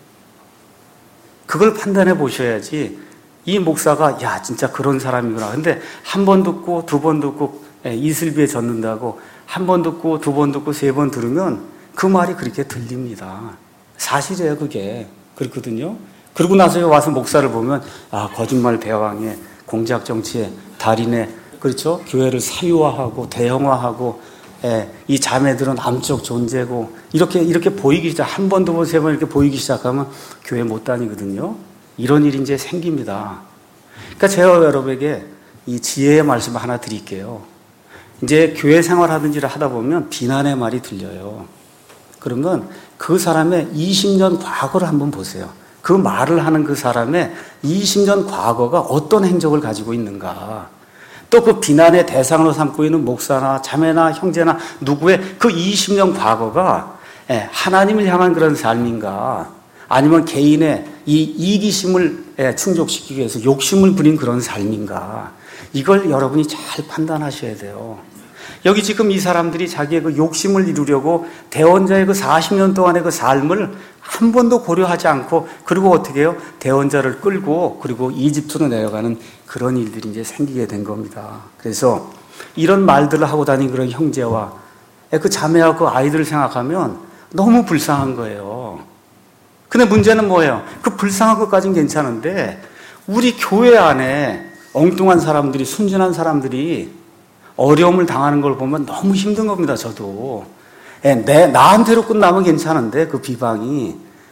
그걸 판단해 보셔야지 이 목사가 야 진짜 그런 사람이구나. 근데 한 번 듣고 두 번 듣고 이슬비에 젖는다고 한 번 듣고 두 번 듣고 세 번 들으면 그 말이 그렇게 들립니다. 사실이에요, 그게. 그렇거든요. 그러고 나서 와서 목사를 보면 아 거짓말 대왕의 공작 정치의 달인의 그렇죠? 교회를 사유화하고 대형화하고 예, 이 자매들은 암적 존재고 이렇게 이렇게 보이기 시작 한 번 두 번 세 번 이렇게 보이기 시작하면 교회 못 다니거든요. 이런 일이 이제 생깁니다. 그러니까 제가 여러분에게 이 지혜의 말씀 하나 드릴게요. 이제 교회 생활하든지를 하다 보면 비난의 말이 들려요. 그러면 그 사람의 이십 년 과거를 한번 보세요. 그 말을 하는 그 사람의 이십 년 과거가 어떤 행적을 가지고 있는가. 또 그 비난의 대상으로 삼고 있는 목사나 자매나 형제나 누구의 그 이십 년 과거가 하나님을 향한 그런 삶인가 아니면 개인의 이 이기심을 충족시키기 위해서 욕심을 부린 그런 삶인가 이걸 여러분이 잘 판단하셔야 돼요. 여기 지금 이 사람들이 자기의 그 욕심을 이루려고 대언자의 그 사십 년 동안의 그 삶을 한 번도 고려하지 않고 그리고 어떻게 해요? 대언자를 끌고 그리고 이집트로 내려가는 그런 일들이 이제 생기게 된 겁니다. 그래서 이런 말들을 하고 다닌 그런 형제와 그 자매와 그 아이들을 생각하면 너무 불쌍한 거예요. 근데 문제는 뭐예요? 그 불쌍한 것까지는 괜찮은데 우리 교회 안에 엉뚱한 사람들이 순진한 사람들이 어려움을 당하는 걸 보면 너무 힘든 겁니다. 저도 내 나한테로 끝나면 괜찮은데 그 비방이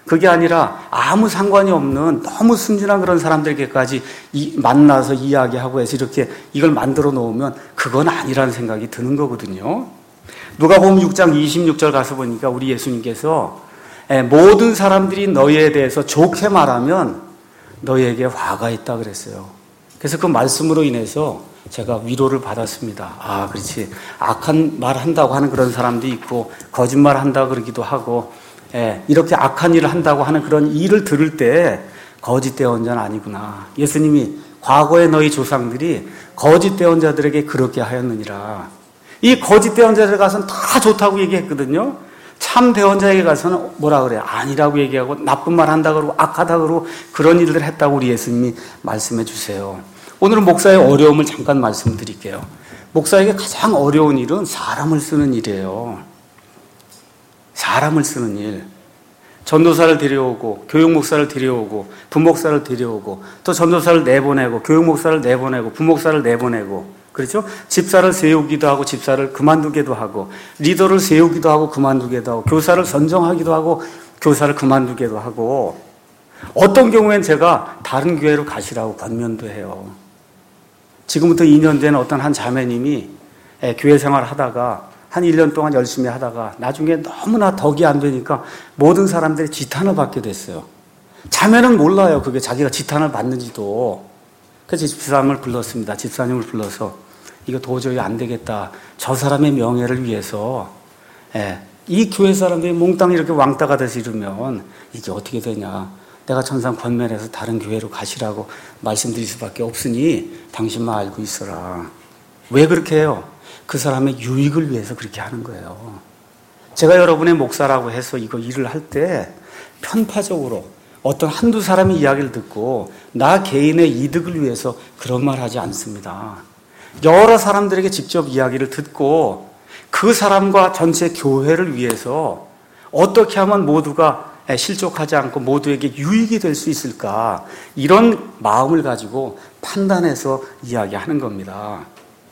그게 아니라 아무 상관이 없는 너무 순진한 그런 사람들에게까지 이, 만나서 이야기하고 해서 이렇게 이걸 만들어 놓으면 그건 아니라는 생각이 드는 거거든요. 누가복음 육 장 이십육 절 가서 보니까 우리 예수님께서 모든 사람들이 너희에 대해서 좋게 말하면 너희에게 화가 있다 그랬어요. 그래서 그 말씀으로 인해서 제가 위로를 받았습니다. 아, 그렇지. 악한 말 한다고 하는 그런 사람도 있고 거짓말 한다고 그러기도 하고 예, 이렇게 악한 일을 한다고 하는 그런 일을 들을 때 거짓 대언자는 아니구나. 예수님이 과거의 너희 조상들이 거짓 대언자들에게 그렇게 하였느니라. 이 거짓 대언자들 가서는 다 좋다고 얘기했거든요. 참 대언자에게 가서는 뭐라 그래요? 아니라고 얘기하고 나쁜 말 한다 그러고 악하다 그러고 그런 일들을 했다고 우리 예수님이 말씀해 주세요. 오늘은 목사의 어려움을 잠깐 말씀드릴게요. 목사에게 가장 어려운 일은 사람을 쓰는 일이에요. 사람을 쓰는 일. 전도사를 데려오고 교육목사를 데려오고 부목사를 데려오고 또 전도사를 내보내고 교육목사를 내보내고 부목사를 내보내고 그렇죠? 집사를 세우기도 하고 집사를 그만두기도 하고 리더를 세우기도 하고 그만두기도 하고 교사를 선정하기도 하고 교사를 그만두기도 하고 어떤 경우엔 제가 다른 교회로 가시라고 권면도 해요. 지금부터 이 년 된 어떤 한 자매님이 교회 생활을 하다가 한 일 년 동안 열심히 하다가 나중에 너무나 덕이 안 되니까 모든 사람들이 지탄을 받게 됐어요. 자매는 몰라요. 그게 자기가 지탄을 받는지도. 그래서 집사람을 불렀습니다. 집사님을 불러서 이거 도저히 안 되겠다. 저 사람의 명예를 위해서 예, 이 교회 사람들이 몽땅 이렇게 왕따가 돼서 이러면 이게 어떻게 되냐. 내가 천상 권면해서 다른 교회로 가시라고 말씀드릴 수밖에 없으니 당신만 알고 있어라. 왜 그렇게 해요? 그 사람의 유익을 위해서 그렇게 하는 거예요. 제가 여러분의 목사라고 해서 이거 일을 할 때 편파적으로 어떤 한두 사람의 이야기를 듣고 나 개인의 이득을 위해서 그런 말 하지 않습니다. 여러 사람들에게 직접 이야기를 듣고 그 사람과 전체 교회를 위해서 어떻게 하면 모두가 실족하지 않고 모두에게 유익이 될 수 있을까 이런 마음을 가지고 판단해서 이야기하는 겁니다.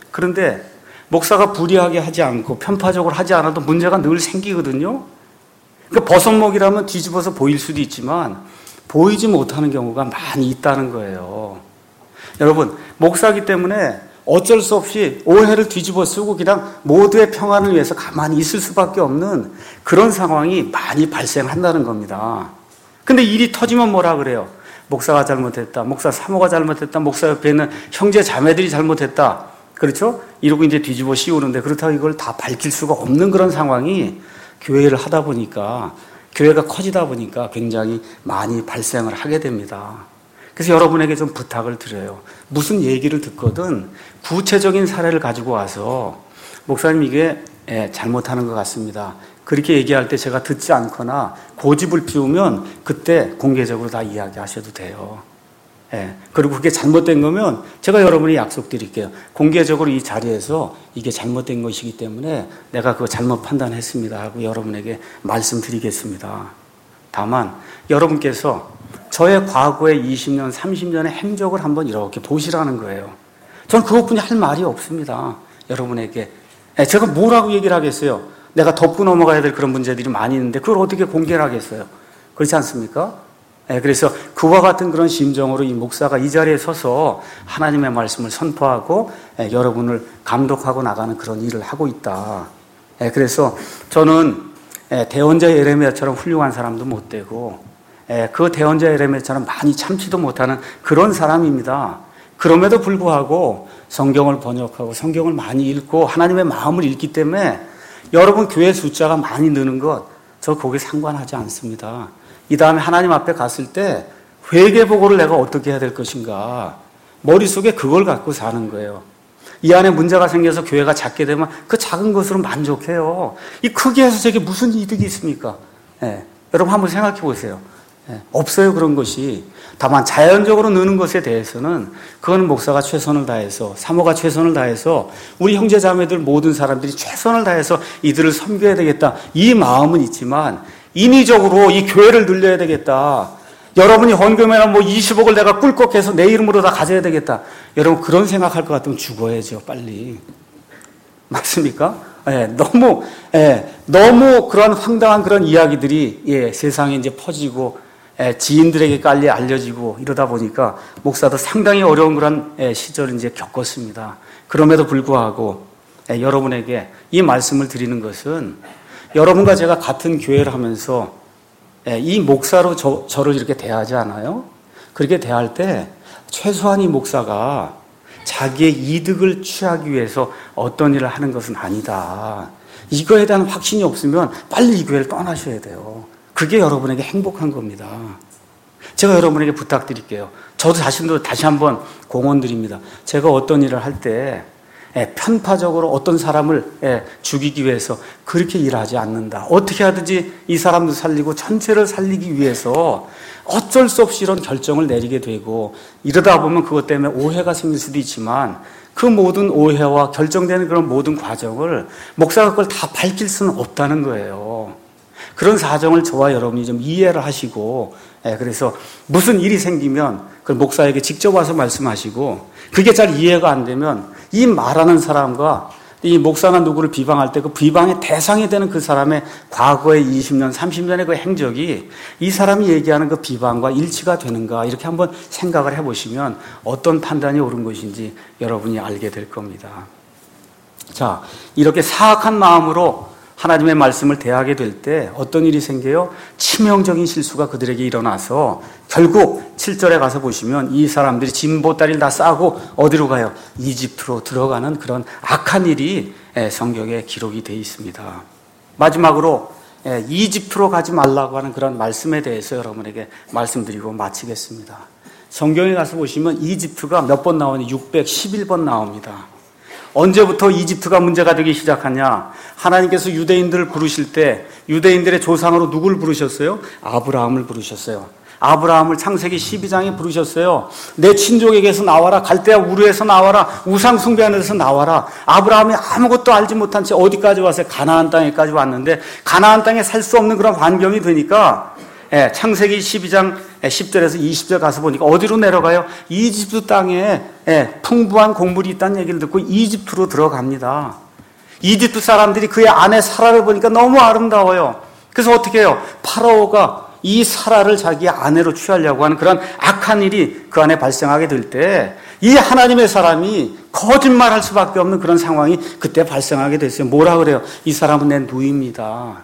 그런데 목사가 불의하게 하지 않고 편파적으로 하지 않아도 문제가 늘 생기거든요. 그러니까 버섯목이라면 뒤집어서 보일 수도 있지만 보이지 못하는 경우가 많이 있다는 거예요. 여러분, 목사기 때문에 어쩔 수 없이 오해를 뒤집어 쓰고 그냥 모두의 평안을 위해서 가만히 있을 수밖에 없는 그런 상황이 많이 발생한다는 겁니다. 근데 일이 터지면 뭐라 그래요? 목사가 잘못했다. 목사 사모가 잘못했다. 목사 옆에 있는 형제 자매들이 잘못했다. 그렇죠? 이러고 이제 뒤집어 씌우는데 그렇다고 이걸 다 밝힐 수가 없는 그런 상황이 교회를 하다 보니까 교회가 커지다 보니까 굉장히 많이 발생을 하게 됩니다. 그래서 여러분에게 좀 부탁을 드려요. 무슨 얘기를 듣거든 구체적인 사례를 가지고 와서 목사님 이게 예, 잘못하는 것 같습니다. 그렇게 얘기할 때 제가 듣지 않거나 고집을 피우면 그때 공개적으로 다 이야기하셔도 돼요. 예, 그리고 그게 잘못된 거면 제가 여러분이 약속드릴게요. 공개적으로 이 자리에서 이게 잘못된 것이기 때문에 내가 그거 잘못 판단했습니다 하고 여러분에게 말씀드리겠습니다. 다만 여러분께서 저의 과거의 이십 년, 삼십 년의 행적을 한번 이렇게 보시라는 거예요. 저는 그것뿐이 할 말이 없습니다. 여러분에게. 예, 제가 뭐라고 얘기를 하겠어요? 내가 덮고 넘어가야 될 그런 문제들이 많이 있는데 그걸 어떻게 공개를 하겠어요? 그렇지 않습니까? 예, 그래서 그와 같은 그런 심정으로 이 목사가 이 자리에 서서 하나님의 말씀을 선포하고 예, 여러분을 감독하고 나가는 그런 일을 하고 있다. 예, 그래서 저는 예, 대언자 예레미야처럼 훌륭한 사람도 못 되고 예, 그 대언자 예레미야처럼 많이 참지도 못하는 그런 사람입니다. 그럼에도 불구하고 성경을 번역하고 성경을 많이 읽고 하나님의 마음을 읽기 때문에 여러분 교회 숫자가 많이 느는 것 저 거기에 상관하지 않습니다. 이 다음에 하나님 앞에 갔을 때 회개보고를 내가 어떻게 해야 될 것인가 머릿속에 그걸 갖고 사는 거예요. 이 안에 문제가 생겨서 교회가 작게 되면 그 작은 것으로 만족해요. 이 크게 해서 저게 무슨 이득이 있습니까? 예. 여러분 한번 생각해 보세요. 예. 없어요 그런 것이. 다만 자연적으로 느는 것에 대해서는 그건 목사가 최선을 다해서 사모가 최선을 다해서 우리 형제자매들 모든 사람들이 최선을 다해서 이들을 섬겨야 되겠다 이 마음은 있지만 인위적으로 이 교회를 늘려야 되겠다. 여러분이 헌금에는 뭐 이십억을 내가 꿀꺽해서 내 이름으로 다 가져야 되겠다. 여러분 그런 생각할 것 같으면 죽어야죠 빨리. 맞습니까? 예, 너무, 예, 너무 그런 황당한 그런 이야기들이, 예, 세상에 이제 퍼지고, 예, 지인들에게 깔리 알려지고 이러다 보니까 목사도 상당히 어려운 그런 예, 시절을 이제 겪었습니다. 그럼에도 불구하고, 예, 여러분에게 이 말씀을 드리는 것은 여러분과 제가 같은 교회를 하면서 예, 이 목사로 저, 저를 이렇게 대하지 않아요? 그렇게 대할 때 최소한 이 목사가 자기의 이득을 취하기 위해서 어떤 일을 하는 것은 아니다. 이거에 대한 확신이 없으면 빨리 이 교회를 떠나셔야 돼요. 그게 여러분에게 행복한 겁니다. 제가 여러분에게 부탁드릴게요. 저도 자신도 다시 한번 공언드립니다. 제가 어떤 일을 할 때 편파적으로 어떤 사람을 죽이기 위해서 그렇게 일하지 않는다. 어떻게 하든지 이 사람도 살리고 전체를 살리기 위해서 어쩔 수 없이 이런 결정을 내리게 되고 이러다 보면 그것 때문에 오해가 생길 수도 있지만 그 모든 오해와 결정되는 그런 모든 과정을 목사가 그걸 다 밝힐 수는 없다는 거예요. 그런 사정을 저와 여러분이 좀 이해를 하시고 그래서 무슨 일이 생기면 그 목사에게 직접 와서 말씀하시고 그게 잘 이해가 안 되면 이 말하는 사람과 이 목사가 누구를 비방할 때 그 비방의 대상이 되는 그 사람의 과거의 이십 년, 삼십 년의 그 행적이 이 사람이 얘기하는 그 비방과 일치가 되는가 이렇게 한번 생각을 해보시면 어떤 판단이 옳은 것인지 여러분이 알게 될 겁니다. 자, 이렇게 사악한 마음으로 하나님의 말씀을 대하게 될 때 어떤 일이 생겨요? 치명적인 실수가 그들에게 일어나서 결국 칠 절에 가서 보시면 이 사람들이 진보다리를 다 싸고 어디로 가요? 이집트로 들어가는 그런 악한 일이 성경에 기록이 되어 있습니다. 마지막으로 이집트로 가지 말라고 하는 그런 말씀에 대해서 여러분에게 말씀드리고 마치겠습니다. 성경에 가서 보시면 이집트가 몇 번 나오니 육백십일 번 나옵니다. 언제부터 이집트가 문제가 되기 시작하냐? 하나님께서 유대인들을 부르실 때 유대인들의 조상으로 누굴 부르셨어요? 아브라함을 부르셨어요. 아브라함을 창세기 십이 장에 부르셨어요. 내 친족에게서 나와라. 갈대아 우르에서 나와라. 우상 숭배하는 데서 나와라. 아브라함이 아무것도 알지 못한 채 어디까지 왔어요? 가나안 땅에까지 왔는데 가나안 땅에 살 수 없는 그런 환경이 되니까 예, 창세기 십이 장 십 절에서 이십 절 가서 보니까 어디로 내려가요? 이집트 땅에 예, 풍부한 곡물이 있다는 얘기를 듣고 이집트로 들어갑니다. 이집트 사람들이 그의 아내 사라를 보니까 너무 아름다워요. 그래서 어떻게 해요? 파라오가 이 사라를 자기의 아내로 취하려고 하는 그런 악한 일이 그 안에 발생하게 될 때 이 하나님의 사람이 거짓말할 수밖에 없는 그런 상황이 그때 발생하게 됐어요. 뭐라 그래요? 이 사람은 내 누이입니다.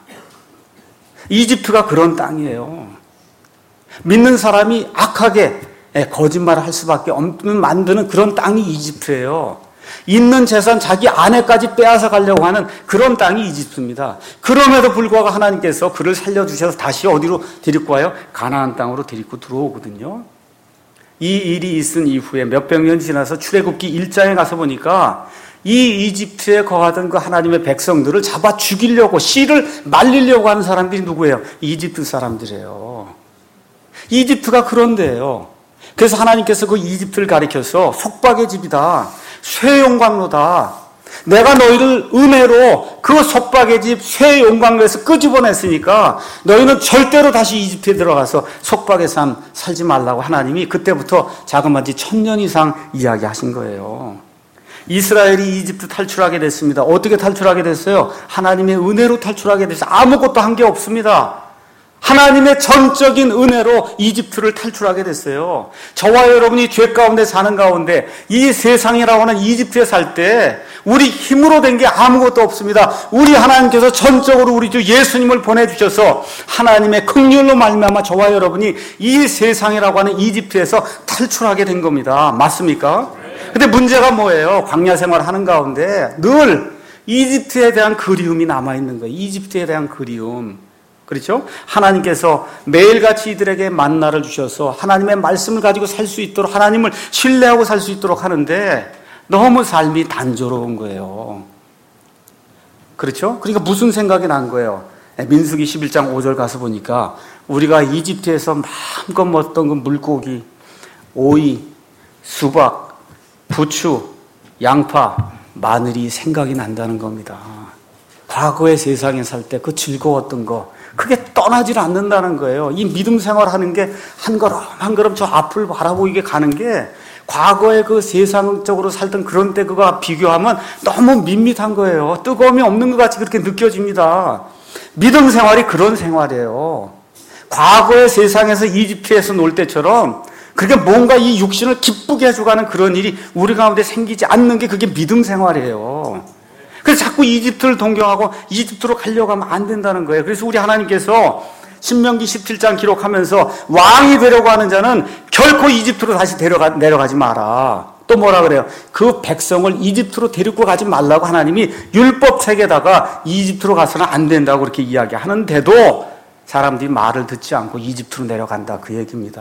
이집트가 그런 땅이에요. 믿는 사람이 악하게 거짓말을 할 수밖에 없는 만드는 그런 땅이 이집트예요. 있는 재산 자기 아내까지 빼앗아 가려고 하는 그런 땅이 이집트입니다. 그럼에도 불구하고 하나님께서 그를 살려주셔서 다시 어디로 데리고 와요? 가나안 땅으로 데리고 들어오거든요. 이 일이 있은 이후에 몇백 년이 지나서 출애굽기 일 장에 가서 보니까 이 이집트에 거하던 그 하나님의 백성들을 잡아 죽이려고 씨를 말리려고 하는 사람들이 누구예요? 이집트 사람들이에요. 이집트가 그런데요. 그래서 하나님께서 그 이집트를 가리켜서 속박의 집이다. 쇠용광로다. 내가 너희를 은혜로 그 속박의 집 쇠용광로에서 끄집어냈으니까 너희는 절대로 다시 이집트에 들어가서 속박의 삶 살지 말라고 하나님이 그때부터 자그마치 천년 이상 이야기하신 거예요. 이스라엘이 이집트 탈출하게 됐습니다. 어떻게 탈출하게 됐어요? 하나님의 은혜로 탈출하게 됐어요. 아무것도 한 게 없습니다. 하나님의 전적인 은혜로 이집트를 탈출하게 됐어요. 저와 여러분이 죄 가운데 사는 가운데 이 세상이라고 하는 이집트에 살 때 우리 힘으로 된 게 아무것도 없습니다. 우리 하나님께서 전적으로 우리 주 예수님을 보내주셔서 하나님의 긍휼로 말미암아 저와 여러분이 이 세상이라고 하는 이집트에서 탈출하게 된 겁니다. 맞습니까? 근데 문제가 뭐예요? 광야 생활하는 가운데 늘 이집트에 대한 그리움이 남아있는 거예요. 이집트에 대한 그리움. 그렇죠? 하나님께서 매일같이 이들에게 만나를 주셔서 하나님의 말씀을 가지고 살 수 있도록 하나님을 신뢰하고 살 수 있도록 하는데 너무 삶이 단조로운 거예요. 그렇죠? 그러니까 무슨 생각이 난 거예요? 민수기 십일 장 오 절 가서 보니까 우리가 이집트에서 마음껏 먹었던 그 물고기, 오이, 수박, 부추, 양파, 마늘이 생각이 난다는 겁니다. 과거의 세상에 살 때 그 즐거웠던 거 그게 떠나질 않는다는 거예요. 이 믿음 생활하는 게 한 걸음 한 걸음 저 앞을 바라보이게 가는 게 과거에 그 세상적으로 살던 그런 때 그거 비교하면 너무 밋밋한 거예요. 뜨거움이 없는 것 같이 그렇게 느껴집니다. 믿음 생활이 그런 생활이에요. 과거의 세상에서 이집트에서 놀 때처럼 그렇게 뭔가 이 육신을 기쁘게 해주가는 그런 일이 우리 가운데 생기지 않는 게 그게 믿음 생활이에요. 그래서 자꾸 이집트를 동경하고 이집트로 가려고 하면 안 된다는 거예요. 그래서 우리 하나님께서 신명기 십칠 장 기록하면서 왕이 되려고 하는 자는 결코 이집트로 다시 데려가, 내려가지 마라. 또 뭐라 그래요? 그 백성을 이집트로 데리고 가지 말라고 하나님이 율법책에다가 이집트로 가서는 안 된다고 그렇게 이야기하는데도 사람들이 말을 듣지 않고 이집트로 내려간다, 그 얘기입니다.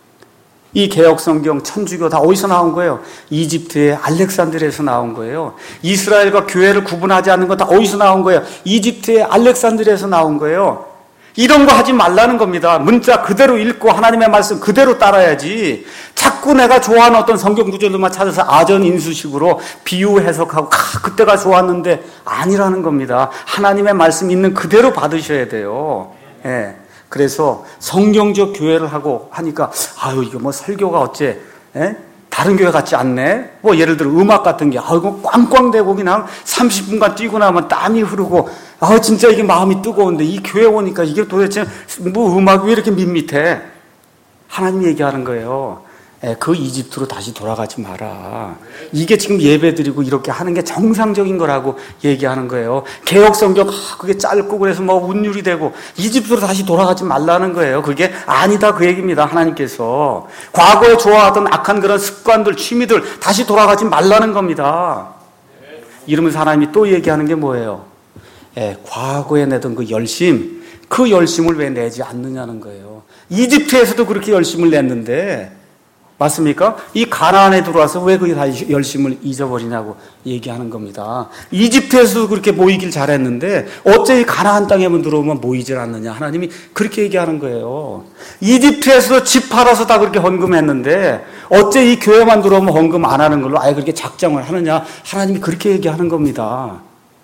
이 개혁성경, 천주교 다 어디서 나온 거예요? 이집트의 알렉산드리아에서 나온 거예요. 이스라엘과 교회를 구분하지 않는 건 다 어디서 나온 거예요? 이집트의 알렉산드리아에서 나온 거예요. 이런 거 하지 말라는 겁니다. 문자 그대로 읽고 하나님의 말씀 그대로 따라야지. 자꾸 내가 좋아하는 어떤 성경 구절들만 찾아서 아전인수식으로 비유 해석하고 아, 그때가 좋았는데 아니라는 겁니다. 하나님의 말씀 있는 그대로 받으셔야 돼요. 예. 그래서 성경적 교회를 하고 하니까 아유 이거 뭐 설교가 어째 예? 다른 교회 같지 않네. 뭐 예를 들어 음악 같은 게 아이고 꽝꽝대고 그냥 삼십 분간 뛰고 나면 땀이 흐르고 아 진짜 이게 마음이 뜨거운데 이 교회 오니까 이게 도대체 뭐 음악이 왜 이렇게 밋밋해? 하나님 얘기하는 거예요. 예, 그 이집트로 다시 돌아가지 마라. 이게 지금 예배드리고 이렇게 하는 게 정상적인 거라고 얘기하는 거예요. 개혁성경 아, 그게 짧고 그래서 뭐 운율이 되고 이집트로 다시 돌아가지 말라는 거예요. 그게 아니다 그 얘기입니다. 하나님께서 과거에 좋아하던 악한 그런 습관들, 취미들 다시 돌아가지 말라는 겁니다. 이러면서 하나님이 또 얘기하는 게 뭐예요? 예, 과거에 내던 그 열심, 그 열심을 왜 내지 않느냐는 거예요. 이집트에서도 그렇게 열심을 냈는데 맞습니까? 이 가나안에 들어와서 왜 그 열심을 잊어버리냐고 얘기하는 겁니다. 이집트에서도 그렇게 모이길 잘했는데 어째 이 가나안 땅에만 들어오면 모이질 않느냐. 하나님이 그렇게 얘기하는 거예요. 이집트에서도 집 팔아서 다 그렇게 헌금했는데 어째 이 교회만 들어오면 헌금 안 하는 걸로 아예 그렇게 작정을 하느냐. 하나님이 그렇게 얘기하는 겁니다.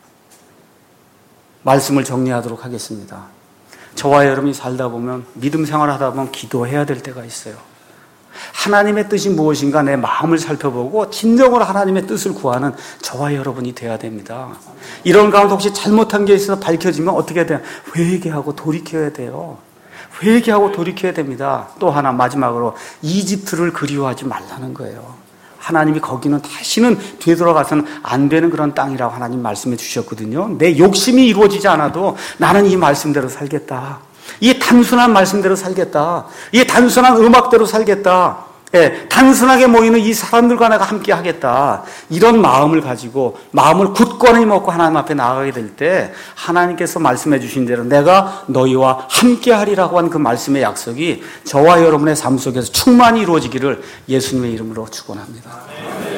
말씀을 정리하도록 하겠습니다. 저와 여러분이 살다 보면 믿음 생활을 하다 보면 기도해야 될 때가 있어요. 하나님의 뜻이 무엇인가 내 마음을 살펴보고 진정으로 하나님의 뜻을 구하는 저와 여러분이 돼야 됩니다. 이런 가운데 혹시 잘못한 게 있어서 밝혀지면 어떻게 돼요? 회개하고 돌이켜야 돼요. 회개하고 돌이켜야 됩니다. 또 하나 마지막으로 이집트를 그리워하지 말라는 거예요. 하나님이 거기는 다시는 되돌아가서는 안 되는 그런 땅이라고 하나님 말씀해 주셨거든요. 내 욕심이 이루어지지 않아도 나는 이 말씀대로 살겠다. 이 단순한 말씀대로 살겠다. 이 단순한 음악대로 살겠다. 예, 단순하게 모이는 이 사람들과 내가 함께 하겠다. 이런 마음을 가지고 마음을 굳건히 먹고 하나님 앞에 나아가게 될 때 하나님께서 말씀해 주신 대로 내가 너희와 함께 하리라고 한 그 말씀의 약속이 저와 여러분의 삶 속에서 충만히 이루어지기를 예수님의 이름으로 축원합니다.